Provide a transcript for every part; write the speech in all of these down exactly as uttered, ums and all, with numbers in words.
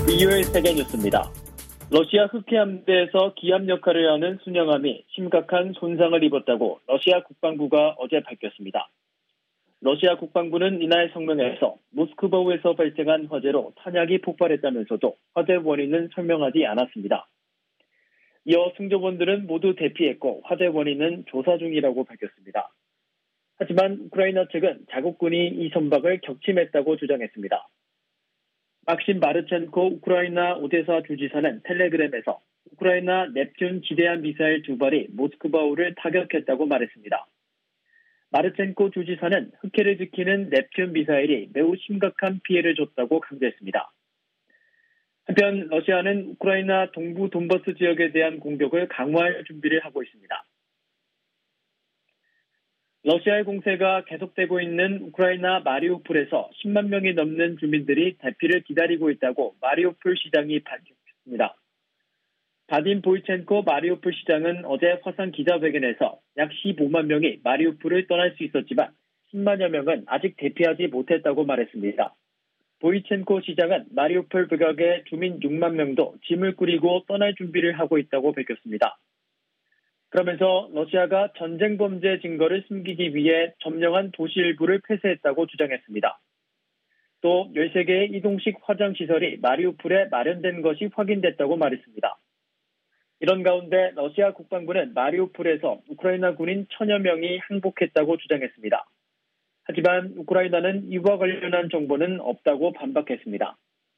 이유의 세계 뉴스입니다. 러시아 흑해 함대에서 기압 역할을 하는 순영함이 심각한 손상을 입었다고 러시아 국방부가 어제 밝혔습니다. 러시아 국방부는 이날 성명에서 모스크바우에서 발생한 화재로 탄약이 폭발했다면서도 화재 원인은 설명하지 않았습니다. 이어 승조원들은 모두 대피했고 화재 원인은 조사 중이라고 밝혔습니다. 하지만 우크라이나 측은 자국군이 이 선박을 격침했다고 주장했습니다. 막심 마르첸코 우크라이나 오데사 주지사는 텔레그램에서 우크라이나 넵튠 지대함 미사일 두 발이 모스크바우를 타격했다고 말했습니다. 마르첸코 주지사는 흑해를 지키는 넵튠 미사일이 매우 심각한 피해를 줬다고 강조했습니다. 한편 러시아는 우크라이나 동부 돈바스 지역에 대한 공격을 강화할 준비를 하고 있습니다. 러시아의 공세가 계속되고 있는 우크라이나 마리우폴에서 십만 명이 넘는 주민들이 대피를 기다리고 있다고 마리우폴 시장이 밝혔습니다. 바딘 보이첸코 마리우폴 시장은 어제 화상 기자회견에서 약 십오만 명이 마리우폴을 떠날 수 있었지만 십만여 명은 아직 대피하지 못했다고 말했습니다. 보이첸코 시장은 마리우폴 북악의 주민 육만 명도 짐을 꾸리고 떠날 준비를 하고 있다고 밝혔습니다. 그러면서 러시아가 전쟁 범죄 증거를 숨기기 위해 점령한 도시 일부를 폐쇄했다고 주장했습니다. 또 열세 개의 이동식 화장시설이 마리우폴에 마련된 것이 확인됐다고 말했습니다. 이런 가운데 러시아 국방부는 마리우폴에서 우크라이나 군인 천여 명이 항복했다고 주장했습니다. 하지만 우크라이나는 이와 관련한 정보는 없다고 반박했습니다.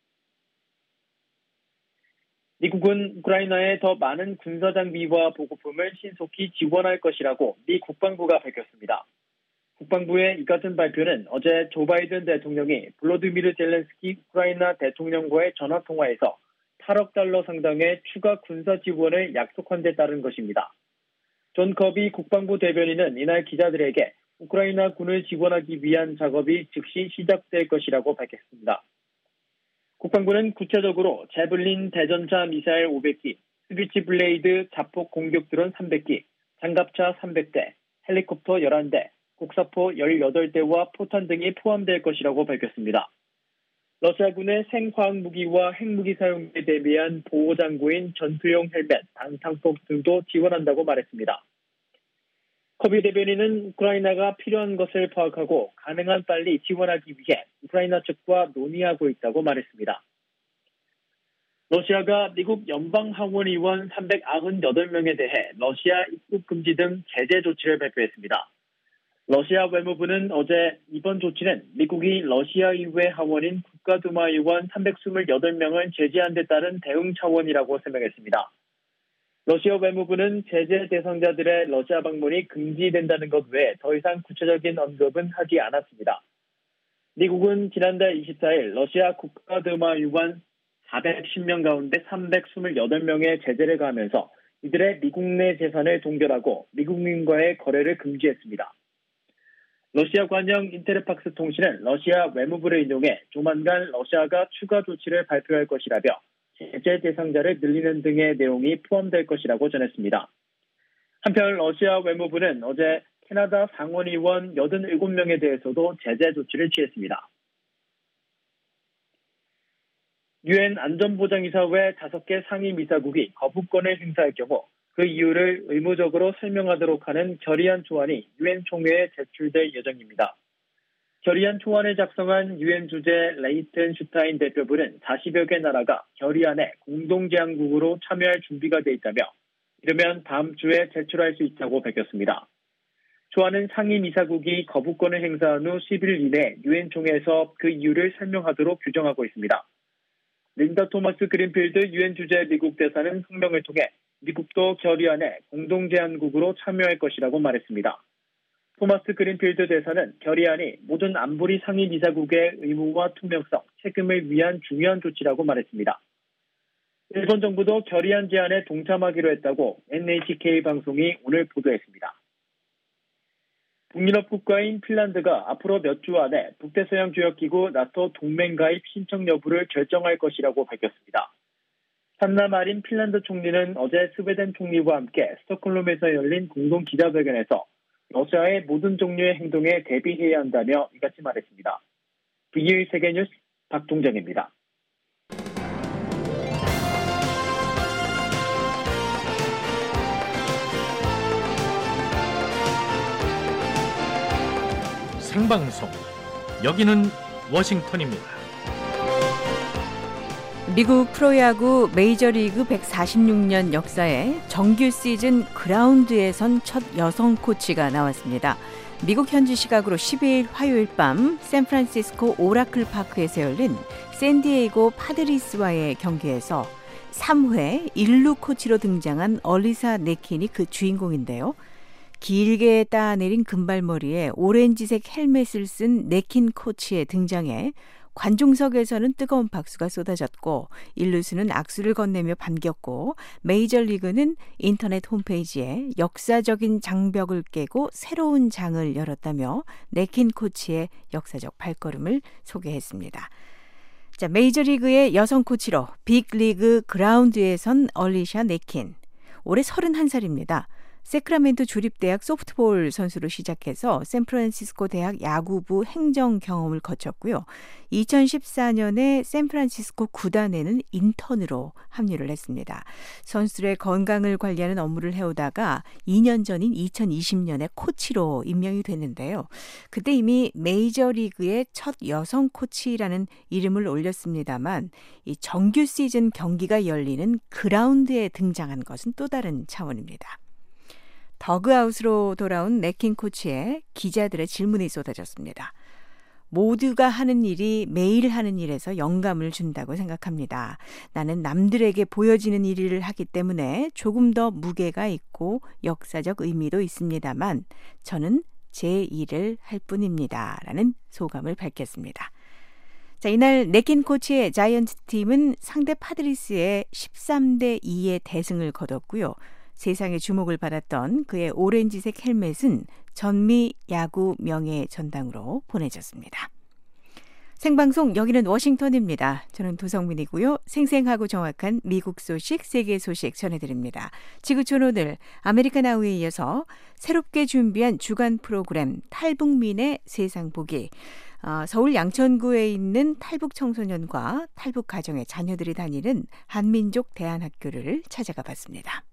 미국은 우크라이나에 더 많은 군사장비와 보급품을 신속히 지원할 것이라고 미 국방부가 밝혔습니다. 국방부의 이 같은 발표는 어제 조 바이든 대통령이 볼로디미르 젤렌스키 우크라이나 대통령과의 전화통화에서 팔억 달러 상당의 추가 군사 지원을 약속한 데 따른 것입니다. 존 커비 국방부 대변인은 이날 기자들에게 우크라이나 군을 지원하기 위한 작업이 즉시 시작될 것이라고 밝혔습니다. 국방부는 구체적으로 제블린 대전차 미사일 오백 기, 스위치 블레이드 자폭 공격 드론 삼백 기, 장갑차 삼백 대, 헬리콥터 열한 대, 곡사포 열여덟 대와 포탄 등이 포함될 것이라고 밝혔습니다. 러시아군의 생화학 무기와 핵무기 사용에 대비한 보호장구인 전투용 헬멧, 방탄복 등도 지원한다고 말했습니다. 커비 대변인은 우크라이나가 필요한 것을 파악하고 가능한 빨리 지원하기 위해 우크라이나 측과 논의하고 있다고 말했습니다. 러시아가 미국 연방하원의원 삼백구십팔 명에 대해 러시아 입국 금지 등 제재 조치를 발표했습니다. 러시아 외무부는 어제 이번 조치는 미국이 러시아의회 하원인 국가두마 의원 삼백이십팔 명을 제재한 데 따른 대응 차원이라고 설명했습니다. 러시아 외무부는 제재 대상자들의 러시아 방문이 금지된다는 것 외에 더 이상 구체적인 언급은 하지 않았습니다. 미국은 지난달 이십사일 러시아 국가두마 의원 사백십 명 가운데 삼백이십팔 명의 제재를 가하면서 이들의 미국 내 재산을 동결하고 미국민과의 거래를 금지했습니다. 러시아 관영 인테르팍스 통신은 러시아 외무부를 인용해 조만간 러시아가 추가 조치를 발표할 것이라며 제재 대상자를 늘리는 등의 내용이 포함될 것이라고 전했습니다. 한편 러시아 외무부는 어제 캐나다 상원의원 팔십칠 명에 대해서도 제재 조치를 취했습니다. 유엔 안전보장이사회 다섯 개 상임이사국이 거부권을 행사할 경우 그 이유를 의무적으로 설명하도록 하는 결의안 초안이 유엔 총회에 제출될 예정입니다. 결의안 초안을 작성한 유엔 주재 레이텐슈타인 대표부는 사십여 개 나라가 결의안에 공동제안국으로 참여할 준비가 돼 있다며 이르면 다음 주에 제출할 수 있다고 밝혔습니다. 초안은 상임이사국이 거부권을 행사한 후 십 일 이내 유엔 총회에서 그 이유를 설명하도록 규정하고 있습니다. 린다 토마스 그린필드 유엔 주재 미국 대사는 성명을 통해 미국도 결의안에 공동제안국으로 참여할 것이라고 말했습니다. 토마스 그린필드 대사는 결의안이 모든 안보리 상임이사국의 의무와 투명성, 책임을 위한 중요한 조치라고 말했습니다. 일본 정부도 결의안 제안에 동참하기로 했다고 엔에이치케이 방송이 오늘 보도했습니다. 북유럽 국가인 핀란드가 앞으로 몇 주 안에 북대서양조약기구 나토 동맹 가입 신청 여부를 결정할 것이라고 밝혔습니다. 산나 마린 핀란드 총리는 어제 스웨덴 총리와 함께 스톡홀름에서 열린 공동 기자회견에서 러시아의 모든 종류의 행동에 대비해야 한다며 이같이 말했습니다. 비이의 세계뉴스 박동정입니다. 생방송. 여기는 워싱턴입니다. 미국 프로야구 메이저리그 백사십육 년 역사에 정규 시즌 그라운드에선 첫 여성 코치가 나왔습니다. 미국 현지 시각으로 십이일 화요일 밤 샌프란시스코 오라클 파크에서 열린 샌디에이고 파드리스와의 경기에서 삼 회 일 루 코치로 등장한 얼리사 네킨이 그 주인공인데요. 길게 따내린 금발머리에 오렌지색 헬멧을 쓴 네킨 코치의 등장에 관중석에서는 뜨거운 박수가 쏟아졌고 일 루수는 악수를 건네며 반겼고 메이저리그는 인터넷 홈페이지에 역사적인 장벽을 깨고 새로운 장을 열었다며 네킨 코치의 역사적 발걸음을 소개했습니다. 자, 메이저리그의 여성 코치로 빅리그 그라운드에 선 얼리샤 네킨. 올해 서른한 살입니다. 세크라멘토 주립대학 소프트볼 선수로 시작해서 샌프란시스코 대학 야구부 행정 경험을 거쳤고요. 이천십사 년에 샌프란시스코 구단에는 인턴으로 합류를 했습니다. 선수들의 건강을 관리하는 업무를 해오다가 이 년 전인 이천이십 년에 코치로 임명이 됐는데요. 그때 이미 메이저리그의 첫 여성 코치라는 이름을 올렸습니다만 이 정규 시즌 경기가 열리는 그라운드에 등장한 것은 또 다른 차원입니다. 더그아웃으로 돌아온 네킨 코치의 기자들의 질문이 쏟아졌습니다. 모두가 하는 일이 매일 하는 일에서 영감을 준다고 생각합니다. 나는 남들에게 보여지는 일을 하기 때문에 조금 더 무게가 있고 역사적 의미도 있습니다만 저는 제 일을 할 뿐입니다. 라는 소감을 밝혔습니다. 자, 이날 네킨 코치의 자이언츠 팀은 상대 파드리스의 십삼 대 이의 대승을 거뒀고요. 세상의 주목을 받았던 그의 오렌지색 헬멧은 전미 야구 명예 전당으로 보내졌습니다. 생방송 여기는 워싱턴입니다. 저는 도성민이고요. 생생하고 정확한 미국 소식, 세계 소식 전해드립니다. 지구촌 오늘 아메리칸 아우에 이어서 새롭게 준비한 주간 프로그램 탈북민의 세상 보기. 어, 서울 양천구에 있는 탈북 청소년과 탈북 가정의 자녀들이 다니는 한민족 대안학교를 찾아가 봤습니다.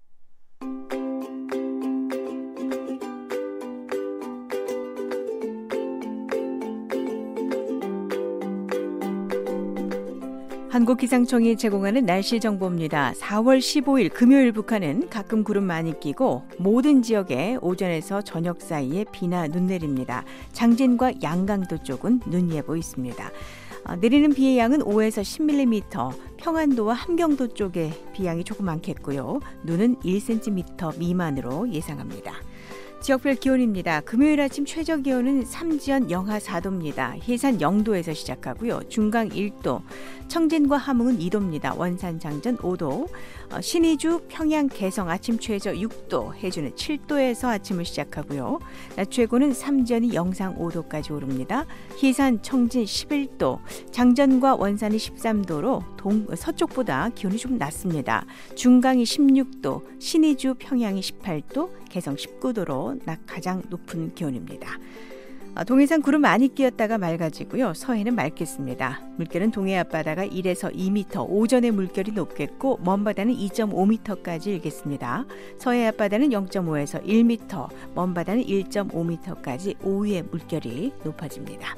한국기상청이 제공하는 날씨 정보입니다. 사월 십오일 금요일 북한은 가끔 구름 많이 끼고 모든 지역에 오전에서 저녁 사이에 비나 눈 내립니다. 장진과 양강도 쪽은 눈 예보 있습니다. 어, 내리는 비의 양은 오에서 십 밀리미터, 평안도와 함경도 쪽에 비양이 조금 많겠고요. 눈은 일 센티미터 미만으로 예상합니다. 지역별 기온입니다. 금요일 아침 최저 기온은 삼지연 영하 사 도입니다. 해산 영 도에서 시작하고요. 중강 일 도, 청진과 함흥은 이 도입니다. 원산 장전 오 도, 어, 신의주, 평양, 개성 아침 최저 육 도, 해주는 칠 도에서 아침을 시작하고요. 낮 최고는 삼지연이 영상 오 도까지 오릅니다. 해산, 청진 십일 도, 장전과 원산이 십삼 도로 동, 서쪽보다 기온이 좀 낮습니다. 중강이 십육 도, 신의주, 평양이 십팔 도, 개성 십구 도로 낮 가장 높은 기온입니다. 동해상 구름 많이 끼었다가 맑아지고요. 서해는 맑겠습니다. 물결은 동해 앞바다가 일에서 이 미터, 오전에 물결이 높겠고 먼바다는 이 점 오 미터까지 일겠습니다. 서해 앞바다는 영 점 오에서 일 미터, 먼바다는 일 점 오 미터까지 오후에 물결이 높아집니다.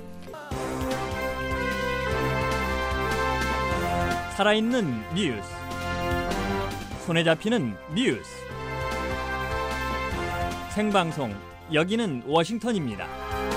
살아있는 뉴스, 손에 잡히는 뉴스, 생방송 여기는 워싱턴입니다.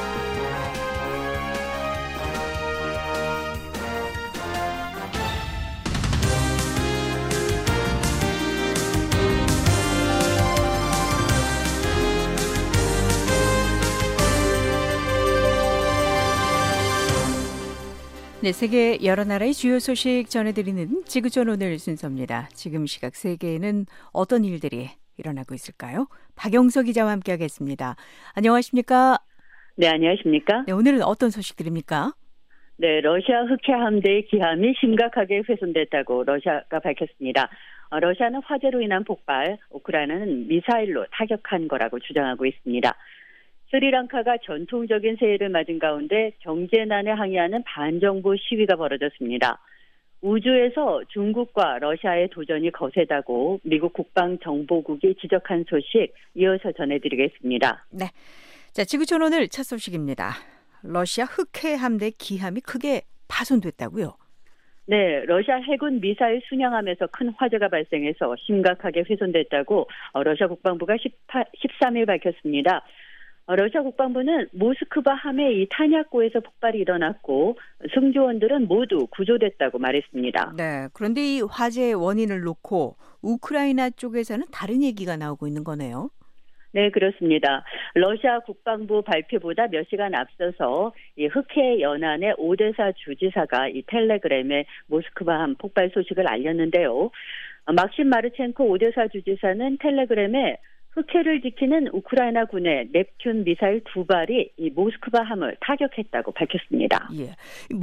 네, 세계 여러 나라의 주요 소식 전해드리는 지구촌 오늘 순서입니다. 지금 시각 세계에는 어떤 일들이 일어나고 있을까요? 박영석 기자와 함께하겠습니다. 안녕하십니까? 네, 안녕하십니까? 네, 오늘은 어떤 소식들입니까? 네, 러시아 흑해 함대의 기함이 심각하게 훼손됐다고 러시아가 밝혔습니다. 어, 러시아는 화재로 인한 폭발, 우크라이나는 미사일로 타격한 거라고 주장하고 있습니다. 스리랑카가 전통적인 새해를 맞은 가운데 경제난에 항의하는 반정부 시위가 벌어졌습니다. 우주에서 중국과 러시아의 도전이 거세다고 미국 국방정보국이 지적한 소식 이어서 전해드리겠습니다. 네, 자, 지구촌 오늘 첫 소식입니다. 러시아 흑해 함대 기함이 크게 파손됐다고요? 네, 러시아 해군 미사일 순양함에서 큰 화재가 발생해서 심각하게 훼손됐다고 러시아 국방부가 십삼 일 밝혔습니다. 러시아 국방부는 모스크바 함의 이 탄약고에서 폭발이 일어났고 승조원들은 모두 구조됐다고 말했습니다. 네, 그런데 이 화재의 원인을 놓고 우크라이나 쪽에서는 다른 얘기가 나오고 있는 거네요. 네, 그렇습니다. 러시아 국방부 발표보다 몇 시간 앞서서 이 흑해 연안의 오데사 주지사가 이 텔레그램에 모스크바함 폭발 소식을 알렸는데요. 막심 마르첸코 오데사 주지사는 텔레그램에 흑해를 지키는 우크라이나 군의 넵튠 미사일 두 발이 이 모스크바함을 타격했다고 밝혔습니다. 예,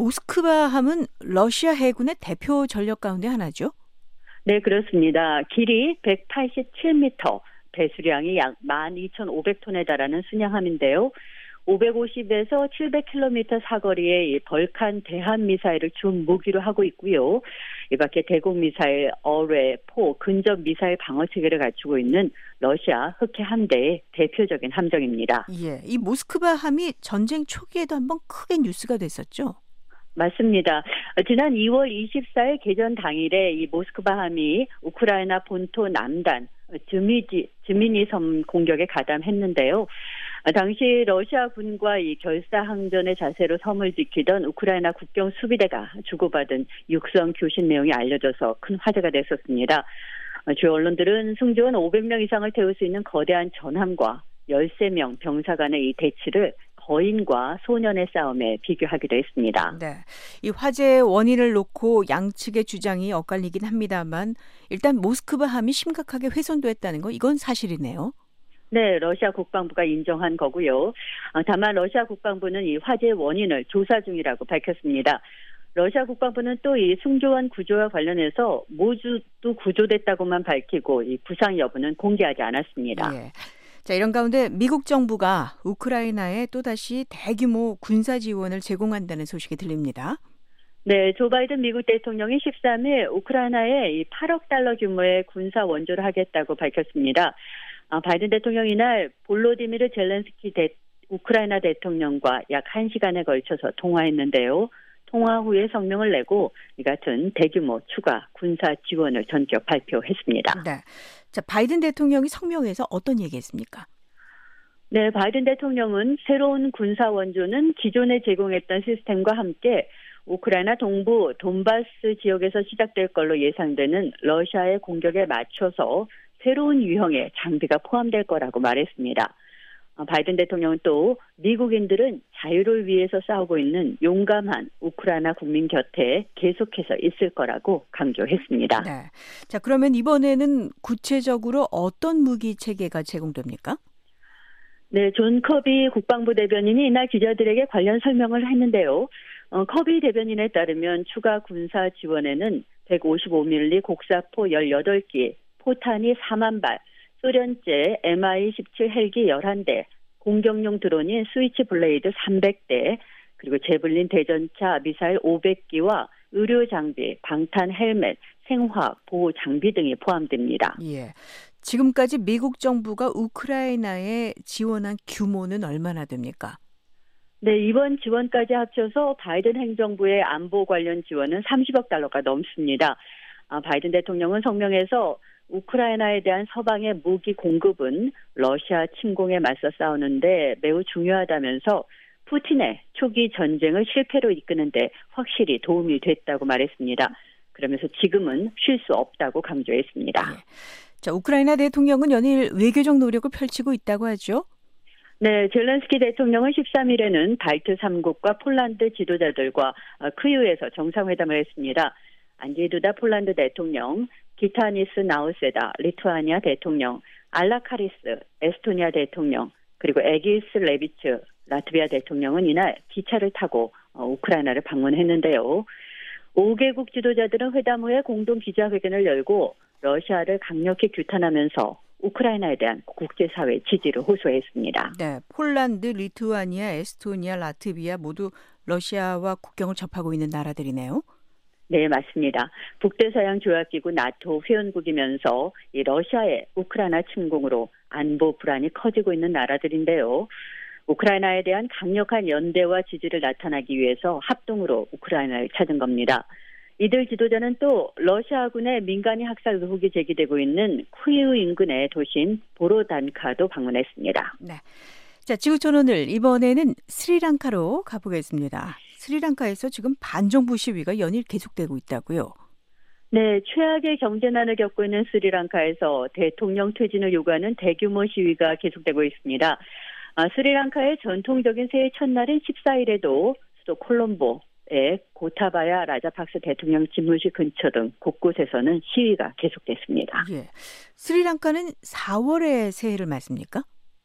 모스크바함은 러시아 해군의 대표 전력 가운데 하나죠? 네, 그렇습니다. 길이 백팔십칠 미터, 배수량이 약 만 이천오백 톤에 달하는 순양함인데요. 오백오십에서 칠백 킬로미터 사거리의 이 벌칸 대함 미사일을 준 무기로 하고 있고요. 이 밖에 대공 미사일, 어뢰, 포, 근접 미사일 방어 체계를 갖추고 있는 러시아 흑해 함대의 대표적인 함정입니다. 예, 이 모스크바함이 전쟁 초기에도 한번 크게 뉴스가 됐었죠? 맞습니다. 지난 이월 이십사일 개전 당일에 이 모스크바함이 우크라이나 본토 남단 즈미지, 즈미니 섬 공격에 가담했는데요. 당시 러시아 군과 이 결사항전의 자세로 섬을 지키던 우크라이나 국경 수비대가 주고받은 육성 교신 내용이 알려져서 큰 화제가 됐었습니다. 주요 언론들은 승조원 오백 명 이상을 태울 수 있는 거대한 전함과 열세 명 병사 간의 이 대치를 거인과 소년의 싸움에 비교하기도 했습니다. 네, 이 화재의 원인을 놓고 양측의 주장이 엇갈리긴 합니다만 일단 모스크바함이 심각하게 훼손됐다는 거 이건 사실이네요. 네, 러시아 국방부가 인정한 거고요. 다만 러시아 국방부는 이 화재의 원인을 조사 중이라고 밝혔습니다. 러시아 국방부는 또 이 승조원 구조와 관련해서 모두도 구조됐다고만 밝히고 이 부상 여부는 공개하지 않았습니다. 예. 자, 이런 가운데 미국 정부가 우크라이나에 또다시 대규모 군사 지원을 제공한다는 소식이 들립니다. 네, 조 바이든 미국 대통령이 십삼 일 우크라이나에 이 팔억 달러 규모의 군사 원조를 하겠다고 밝혔습니다. 아, 바이든 대통령이 이날 볼로디미르 젤렌스키 대, 우크라이나 대통령과 약 한 시간에 걸쳐서 통화했는데요. 통화 후에 성명을 내고 이 같은 대규모 추가 군사 지원을 전격 발표했습니다. 네. 자, 바이든 대통령이 성명에서 어떤 얘기했습니까? 네, 바이든 대통령은 새로운 군사 원조는 기존에 제공했던 시스템과 함께 우크라이나 동부 돈바스 지역에서 시작될 걸로 예상되는 러시아의 공격에 맞춰서 새로운 유형의 장비가 포함될 거라고 말했습니다. 바이든 대통령은 또 미국인들은 자유를 위해서 싸우고 있는 용감한 우크라이나 국민 곁에 계속해서 있을 거라고 강조했습니다. 네. 자, 그러면 이번에는 구체적으로 어떤 무기 체계가 제공됩니까? 네, 존 커비 국방부 대변인이 이날 기자들에게 관련 설명을 했는데요. 어, 커비 대변인에 따르면 추가 군사 지원에는 백오십오 밀리미터 곡사포 열여덟 기, 포탄이 사만 발, 소련제 엠아이 십칠 헬기 열한 대, 공격용 드론인 스위치 블레이드 삼백 대, 그리고 제블린 대전차 미사일 오백 기와 의료 장비, 방탄 헬멧, 생화학 보호 장비 등이 포함됩니다. 예. 지금까지 미국 정부가 우크라이나에 지원한 규모는 얼마나 됩니까? 네, 이번 지원까지 합쳐서 바이든 행정부의 안보 관련 지원은 삼십억 달러가 넘습니다. 아, 바이든 대통령은 성명에서 우크라이나에 대한 서방의 무기 공급은 러시아 침공에 맞서 싸우는데 매우 중요하다면서 푸틴의 초기 전쟁을 실패로 이끄는데 확실히 도움이 됐다고 말했습니다. 그러면서 지금은 쉴 수 없다고 강조했습니다. 네. 자, 우크라이나 대통령은 연일 외교적 노력을 펼치고 있다고 하죠? 네, 젤렌스키 대통령은 십삼 일에는 발트 삼 국과 폴란드 지도자들과 크유에서 정상회담을 했습니다. 안제이 두다 폴란드 대통령, 기타니스 나우세다 리투아니아 대통령, 알라카리스 에스토니아 대통령, 그리고 에기스 레비츠 라트비아 대통령은 이날 기차를 타고 우크라이나를 방문했는데요. 오 개국 지도자들은 회담 후에 공동 기자회견을 열고 러시아를 강력히 규탄하면서 우크라이나에 대한 국제사회 지지를 호소했습니다. 네, 폴란드, 리투아니아, 에스토니아, 라트비아 모두 러시아와 국경을 접하고 있는 나라들이네요. 네, 맞습니다. 북대서양 조약기구 나토 회원국이면서 이 러시아의 우크라이나 침공으로 안보 불안이 커지고 있는 나라들인데요. 우크라이나에 대한 강력한 연대와 지지를 나타나기 위해서 합동으로 우크라이나를 찾은 겁니다. 이들 지도자는 또 러시아군의 민간인 학살 의혹이 제기되고 있는 키이우 인근의 도시인 보로단카도 방문했습니다. 네. 자, 지구촌 오늘 이번에는 스리랑카로 가보겠습니다. 스리랑카에서 지금 반정부 시위가 연일 계속되고 있다고요? 네, 최악의 경제난을 겪고 있는 스리랑카에서 대통령 퇴진을 요구하는 대규모 시위가 계속되고 있습니다. 아, 스리랑카의 전통적인 새해 첫날인 십사일에도 수도 콜롬보의 고타바야 라자팍스 대통령 집무실 근처 등 곳곳에서는 시위가 계속됐습니다. 예. 스리랑카는 사월에 새해를 맞습니까?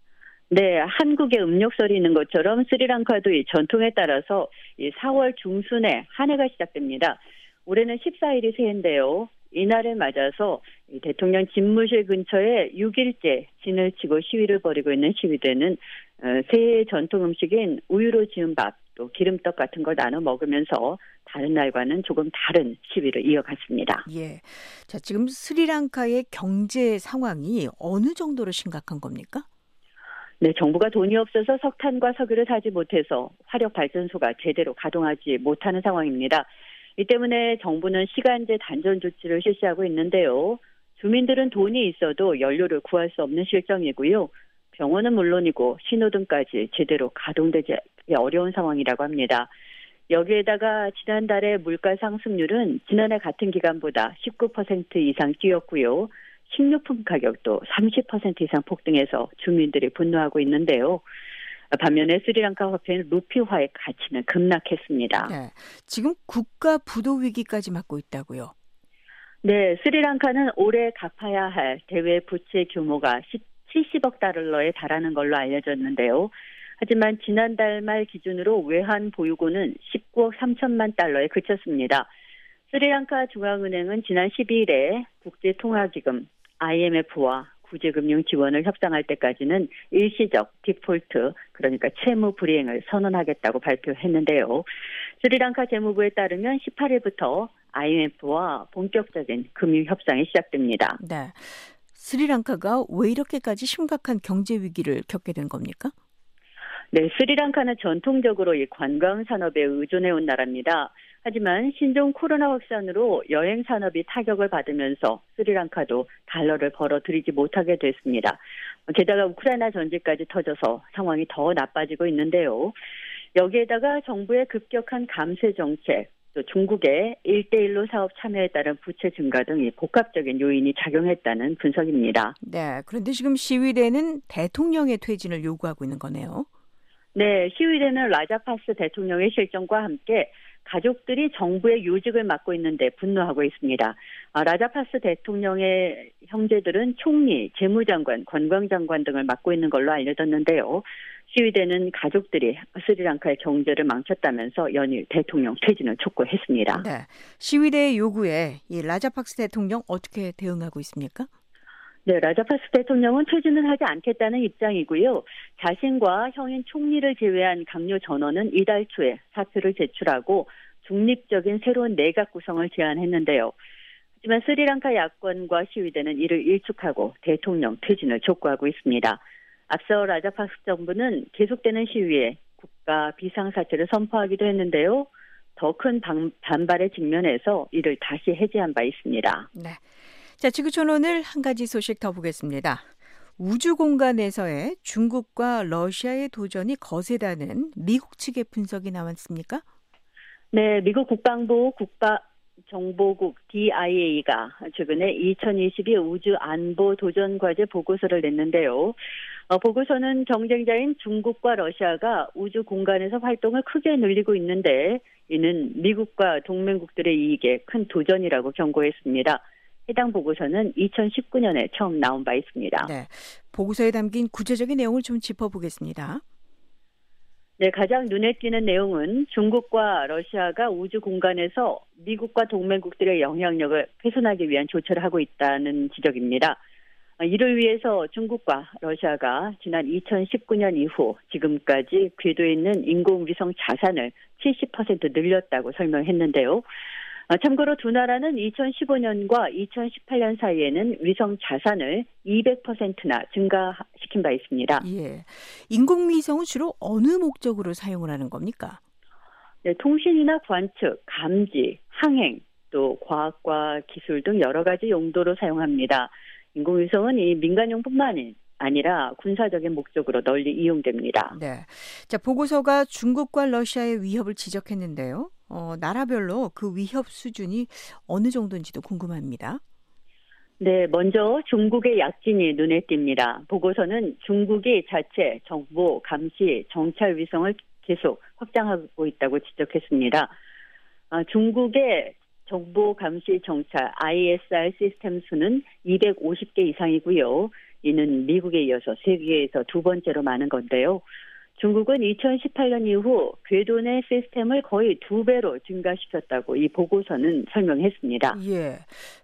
네, 한국의 음력설이 있는 것처럼 스리랑카도 이 전통에 따라서 이 사월 중순에 한 해가 시작됩니다. 올해는 십사일이 새해인데요. 이날을 맞아서 이 대통령 집무실 근처에 육일째 진을 치고 시위를 벌이고 있는 시위대는 새해 전통 음식인 우유로 지은 밥, 또 기름떡 같은 걸 나눠 먹으면서 다른 날과는 조금 다른 시위를 이어갔습니다. 예. 자, 지금 스리랑카의 경제 상황이 어느 정도로 심각한 겁니까? 네, 정부가 돈이 없어서 석탄과 석유를 사지 못해서 화력 발전소가 제대로 가동하지 못하는 상황입니다. 이 때문에 정부는 시간제 단전 조치를 실시하고 있는데요. 주민들은 돈이 있어도 연료를 구할 수 없는 실정이고요. 병원은 물론이고 신호등까지 제대로 가동되지 어려운 상황이라고 합니다. 여기에다가 지난달에 물가 상승률은 지난해 같은 기간보다 십구 퍼센트 이상 뛰었고요. 식료품 가격도 삼십 퍼센트 이상 폭등해서 주민들이 분노하고 있는데요. 반면에 스리랑카 화폐는 루피화의 가치는 급락했습니다. 네, 지금 국가 부도 위기까지 맞고 있다고요? 네, 스리랑카는 올해 갚아야 할 대외 부채 규모가 칠십억 달러에 달하는 걸로 알려졌는데요. 하지만 지난달 말 기준으로 외환 보유고는 십구억 삼천만 달러에 그쳤습니다. 스리랑카 중앙은행은 지난 십이일에 국제통화기금 아이엠에프와 구제금융 지원을 협상할 때까지는 일시적 디폴트, 그러니까 채무 불이행을 선언하겠다고 발표했는데요. 스리랑카 재무부에 따르면 십팔일부터 아이엠에프와 본격적인 금융 협상이 시작됩니다. 네, 스리랑카가 왜 이렇게까지 심각한 경제 위기를 겪게 된 겁니까? 네, 스리랑카는 전통적으로 이 관광 산업에 의존해온 나라입니다. 하지만 신종 코로나 확산으로 여행 산업이 타격을 받으면서 스리랑카도 달러를 벌어들이지 못하게 됐습니다. 게다가 우크라이나 전쟁까지 터져서 상황이 더 나빠지고 있는데요. 여기에다가 정부의 급격한 감세 정책, 또 중국의 일대일로 사업 참여에 따른 부채 증가 등이 복합적인 요인이 작용했다는 분석입니다. 네, 그런데 지금 시위대는 대통령의 퇴진을 요구하고 있는 거네요. 네, 시위대는 라자파스 대통령의 실종과 함께 가족들이 정부의 요직을 맡고 있는데 분노하고 있습니다. 아, 라자파스 대통령의 형제들은 총리, 재무장관, 관광장관 등을 맡고 있는 걸로 알려졌는데요. 시위대는 가족들이 스리랑카의 경제를 망쳤다면서 연일 대통령 퇴진을 촉구했습니다. 네, 시위대의 요구에 이 라자팍스 대통령 어떻게 대응하고 있습니까? 네, 라자파스 대통령은 퇴진을 하지 않겠다는 입장이고요. 자신과 형인 총리를 제외한 강요 전원은 이달 초에 사표를 제출하고 중립적인 새로운 내각 구성을 제안했는데요. 하지만 스리랑카 야권과 시위대는 이를 일축하고 대통령 퇴진을 촉구하고 있습니다. 앞서 라자파스 정부는 계속되는 시위에 국가 비상사태를 선포하기도 했는데요. 더 큰 반발에 직면해서 이를 다시 해제한 바 있습니다. 네. 자, 지구촌 오늘 한 가지 소식 더 보겠습니다. 우주 공간에서의 중국과 러시아의 도전이 거세다는 미국 측의 분석이 나왔습니까? 네, 미국 국방부 국가정보국 디아이에이가 최근에 이천이십이 우주 안보 도전 과제 보고서를 냈는데요. 어, 보고서는 경쟁자인 중국과 러시아가 우주 공간에서 활동을 크게 늘리고 있는데 이는 미국과 동맹국들의 이익에 큰 도전이라고 경고했습니다. 해당 보고서는 이천십구 년에 처음 나온 바 있습니다. 네, 보고서에 담긴 구체적인 내용을 좀 짚어보겠습니다. 네, 가장 눈에 띄는 내용은 중국과 러시아가 우주 공간에서 미국과 동맹국들의 영향력을 훼손하기 위한 조처를 하고 있다는 지적입니다. 이를 위해서 중국과 러시아가 지난 이천십구 년 이후 지금까지 궤도에 있는 인공위성 자산을 칠십 퍼센트 늘렸다고 설명했는데요. 참고로 두 나라는 이천십오 년과 이천십팔 년 사이에는 위성 자산을 이백 퍼센트나 증가시킨 바 있습니다. 예. 인공위성은 주로 어느 목적으로 사용을 하는 겁니까? 네, 통신이나 관측, 감지, 항행, 또 과학과 기술 등 여러 가지 용도로 사용합니다. 인공위성은 이 민간용뿐만 아니라 군사적인 목적으로 널리 이용됩니다. 네. 자, 보고서가 중국과 러시아의 위협을 지적했는데요. 어, 나라별로 그 위협 수준이 어느 정도인지도 궁금합니다. 네, 먼저 중국의 약진이 눈에 띕니다. 보고서는 중국이 자체 정보, 감시, 정찰 위성을 계속 확장하고 있다고 지적했습니다. 아, 중국의 정보, 감시, 정찰 아이에스알 시스템 수는 이백오십 개 이상이고요. 이는 미국에 이어서 세계에서 두 번째로 많은 건데요. 중국은 이천십팔 년 이후 궤도 내 시스템을 거의 두 배로 증가시켰다고 이 보고서는 설명했습니다. 예.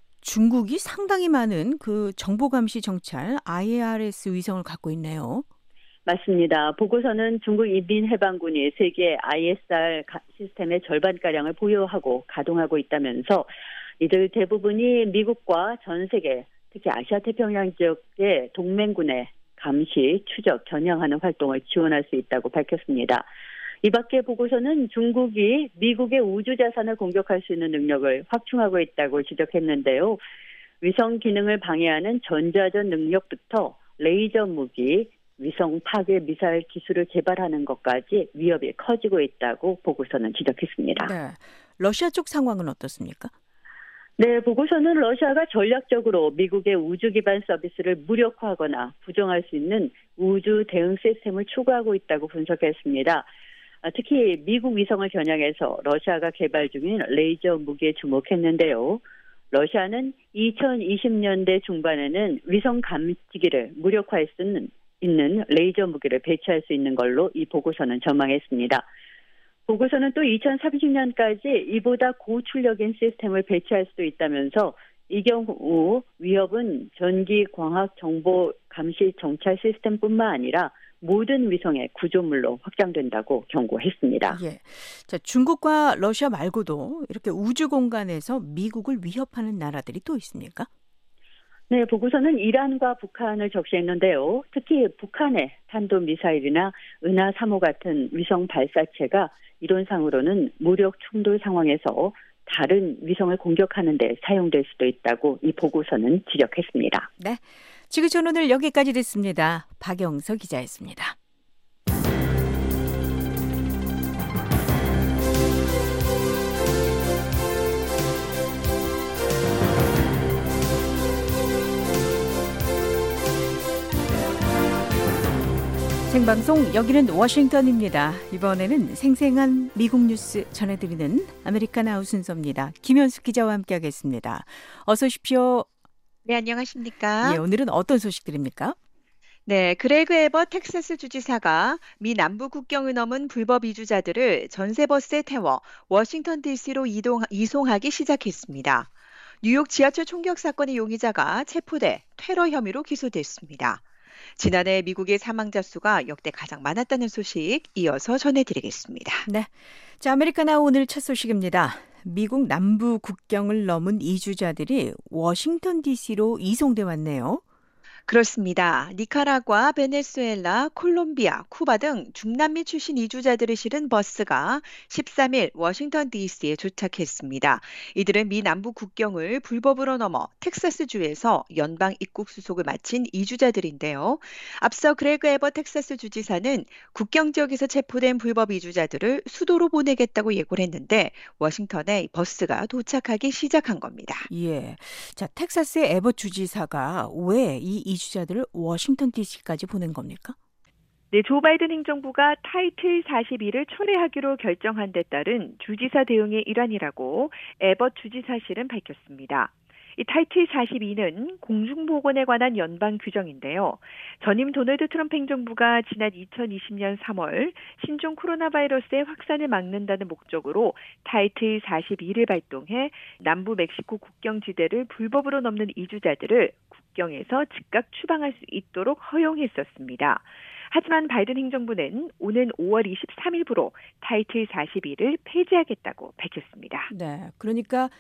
중국이 상당히 많은 그 정보 감시 정찰 아이아르에스 위성을 갖고 있네요. 맞습니다. 보고서는 중국 인민해방군이 세계 아이에스알 시스템의 절반가량을 보유하고 가동하고 있다면서 이들 대부분이 미국과 전 세계, 특히 아시아 태평양 지역의 동맹군의 감시, 추적, 겨냥하는 활동을 지원할 수 있다고 밝혔습니다. 이 밖에 보고서는 중국이 미국의 우주 자산을 공격할 수 있는 능력을 확충하고 있다고 지적했는데요. 위성 기능을 방해하는 전자전 능력부터 레이저 무기, 위성 파괴 미사일 기술을 개발하는 것까지 위협이 커지고 있다고 보고서는 지적했습니다. 네. 러시아 쪽 상황은 어떻습니까? 네, 보고서는 러시아가 전략적으로 미국의 우주 기반 서비스를 무력화하거나 부정할 수 있는 우주 대응 시스템을 추구하고 있다고 분석했습니다. 특히 미국 위성을 겨냥해서 러시아가 개발 중인 레이저 무기에 주목했는데요. 러시아는 이천이십 년대 중반에는 위성 감지기를 무력화할 수 있는 있는 레이저 무기를 배치할 수 있는 걸로 이 보고서는 전망했습니다. 보고서는 또 이천삼십 년까지 이보다 고출력인 시스템을 배치할 수도 있다면서 이 경우 위협은 전기, 광학, 정보, 감시, 정찰 시스템뿐만 아니라 모든 위성의 구조물로 확장된다고 경고했습니다. 예. 자, 중국과 러시아 말고도 이렇게 우주 공간에서 미국을 위협하는 나라들이 또 있습니까? 네, 보고서는 이란과 북한을 적시했는데요. 특히 북한의 탄도미사일이나 은하 삼 호 같은 위성 발사체가 이론상으로는 무력 충돌 상황에서 다른 위성을 공격하는 데 사용될 수도 있다고 이 보고서는 지적했습니다. 네, 지구촌 오늘 여기까지 됐습니다. 박영서 기자였습니다. 생방송 여기는 워싱턴입니다. 이번에는 생생한 미국 뉴스 전해드리는 아메리칸 아웃 순서입니다. 김현숙 기자와 함께하겠습니다. 어서 오십시오. 네, 안녕하십니까? 예, 오늘은 어떤 소식들입니까? 네, 그레그 에벗 텍사스 주지사가 미 남부 국경을 넘은 불법 이주자들을 전세버스에 태워 워싱턴 디씨로 이동, 이송하기 시작했습니다. 뉴욕 지하철 총격 사건의 용의자가 체포돼 테러 혐의로 기소됐습니다. 지난해 미국의 사망자 수가 역대 가장 많았다는 소식 이어서 전해드리겠습니다. 네, 자, 아메리카나 오늘 첫 소식입니다. 미국 남부 국경을 넘은 이주자들이 워싱턴 디씨로 이송돼 왔네요. 그렇습니다. 니카라과, 베네수엘라, 콜롬비아, 쿠바 등 중남미 출신 이주자들을 실은 버스가 십삼 일 워싱턴 디씨에 도착했습니다. 이들은 미 남부 국경을 불법으로 넘어 텍사스주에서 연방 입국 수속을 마친 이주자들인데요. 앞서 그레그 에벗 텍사스 주지사는 국경 지역에서 체포된 불법 이주자들을 수도로 보내겠다고 예고를 했는데 워싱턴에 버스가 도착하기 시작한 겁니다. 예, 자, 텍사스의 에벗 주지사가 왜 이 이주자들을 워싱턴 디씨까지 보낸 겁니까? 네, 조 바이든 행정부가 타이틀 사십이를 철회하기로 결정한 데 따른 주지사 대응의 일환이라고 에벗 주지사실은 밝혔습니다. 이 타이틀 사십이는 공중보건에 관한 연방 규정인데요. 전임 도널드 트럼프 행정부가 지난 이천이십 년 삼월 신종 코로나 바이러스의 확산을 막는다는 목적으로 타이틀 사십이를 발동해 남부 멕시코 국경지대를 불법으로 넘는 이주자들을 국경에서 즉각 추방할 수 있도록 허용했었습니다. 하지만 바이든 행정부는 오는 오월 이십삼일부로 타이틀 사십이를 폐지하겠다고 밝혔습니다. 네, 그러니까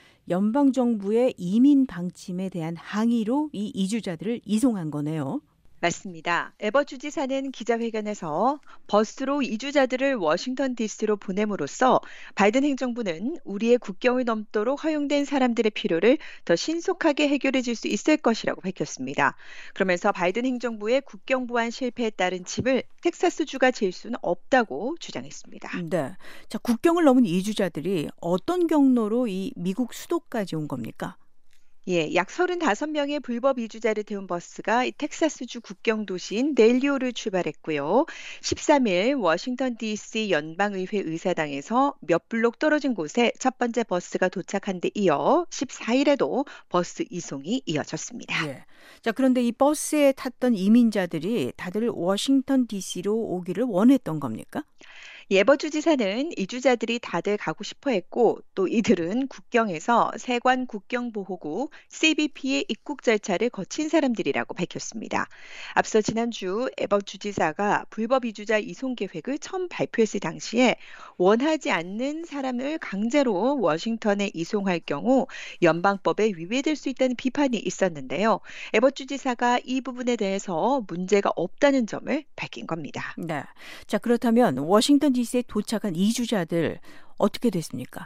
연방정부의 이민 방침에 대한 항의로 이 이주자들을 이송한 거네요. 맞습니다. 에버 주지사는 기자회견에서 버스로 이주자들을 워싱턴 디씨로 보냄으로써 바이든 행정부는 우리의 국경을 넘도록 허용된 사람들의 필요를 더 신속하게 해결해 줄 수 있을 것이라고 밝혔습니다. 그러면서 바이든 행정부의 국경 보안 실패에 따른 짐을 텍사스주가 질 수는 없다고 주장했습니다. 네, 자 국경을 넘은 이주자들이 어떤 경로로 이 미국 수도까지 온 겁니까? 예, 약 서른다섯 명의 불법 이주자를 태운 버스가 텍사스주 국경 도시인 델리오를 출발했고요. 십삼일 워싱턴 디씨 연방의회 의사당에서 몇 블록 떨어진 곳에 첫 번째 버스가 도착한 데 이어 십사일에도 버스 이송이 이어졌습니다. 예. 자, 그런데 이 버스에 탔던 이민자들이 다들 워싱턴 디씨로 오기를 원했던 겁니까? 에버 주지사는 이주자들이 다들 가고 싶어 했고 또 이들은 국경에서 세관 국경보호국 씨비피의 입국 절차를 거친 사람들이라고 밝혔습니다. 앞서 지난주 에버 주지사가 불법 이주자 이송 계획을 처음 발표했을 당시에 원하지 않는 사람을 강제로 워싱턴에 이송할 경우 연방법에 위배될 수 있다는 비판이 있었는데요. 에버 주지사가 이 부분에 대해서 문제가 없다는 점을 밝힌 겁니다. 네. 자, 그렇다면 워싱턴 디씨에 도착한 이주자들 어떻게 됐습니까?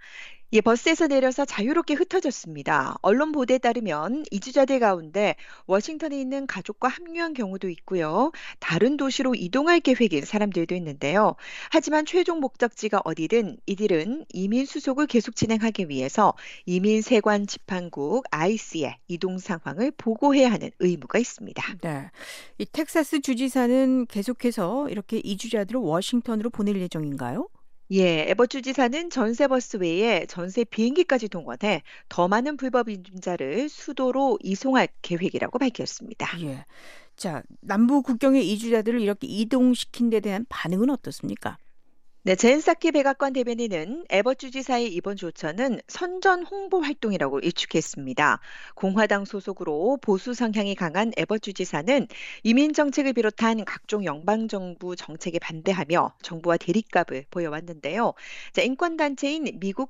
예, 버스에서 내려서 자유롭게 흩어졌습니다. 언론 보도에 따르면 이주자들 가운데 워싱턴에 있는 가족과 합류한 경우도 있고요. 다른 도시로 이동할 계획인 사람들도 있는데요. 하지만 최종 목적지가 어디든 이들은 이민 수속을 계속 진행하기 위해서 이민세관 집행국 아이씨의 이동 상황을 보고해야 하는 의무가 있습니다. 네, 이 텍사스 주지사는 계속해서 이렇게 이주자들을 워싱턴으로 보낼 예정인가요? 예, 에버 주지사는 전세버스 외에 전세 비행기까지 동원해 더 많은 불법 이주자를 수도로 이송할 계획이라고 밝혔습니다. 예. 자, 남부 국경의 이주자들을 이렇게 이동시킨 데 대한 반응은 어떻습니까? 네, 젠 사키 백악관 대변인은 에버 주지사의 이번 조처는 선전 홍보 활동이라고 일축했습니다. 공화당 소속으로 보수 성향이 강한 에버 주지사는 이민 정책을 비롯한 각종 연방정부 정책에 반대하며 정부와 대립각을 보여왔는데요. 자, 인권단체인 미국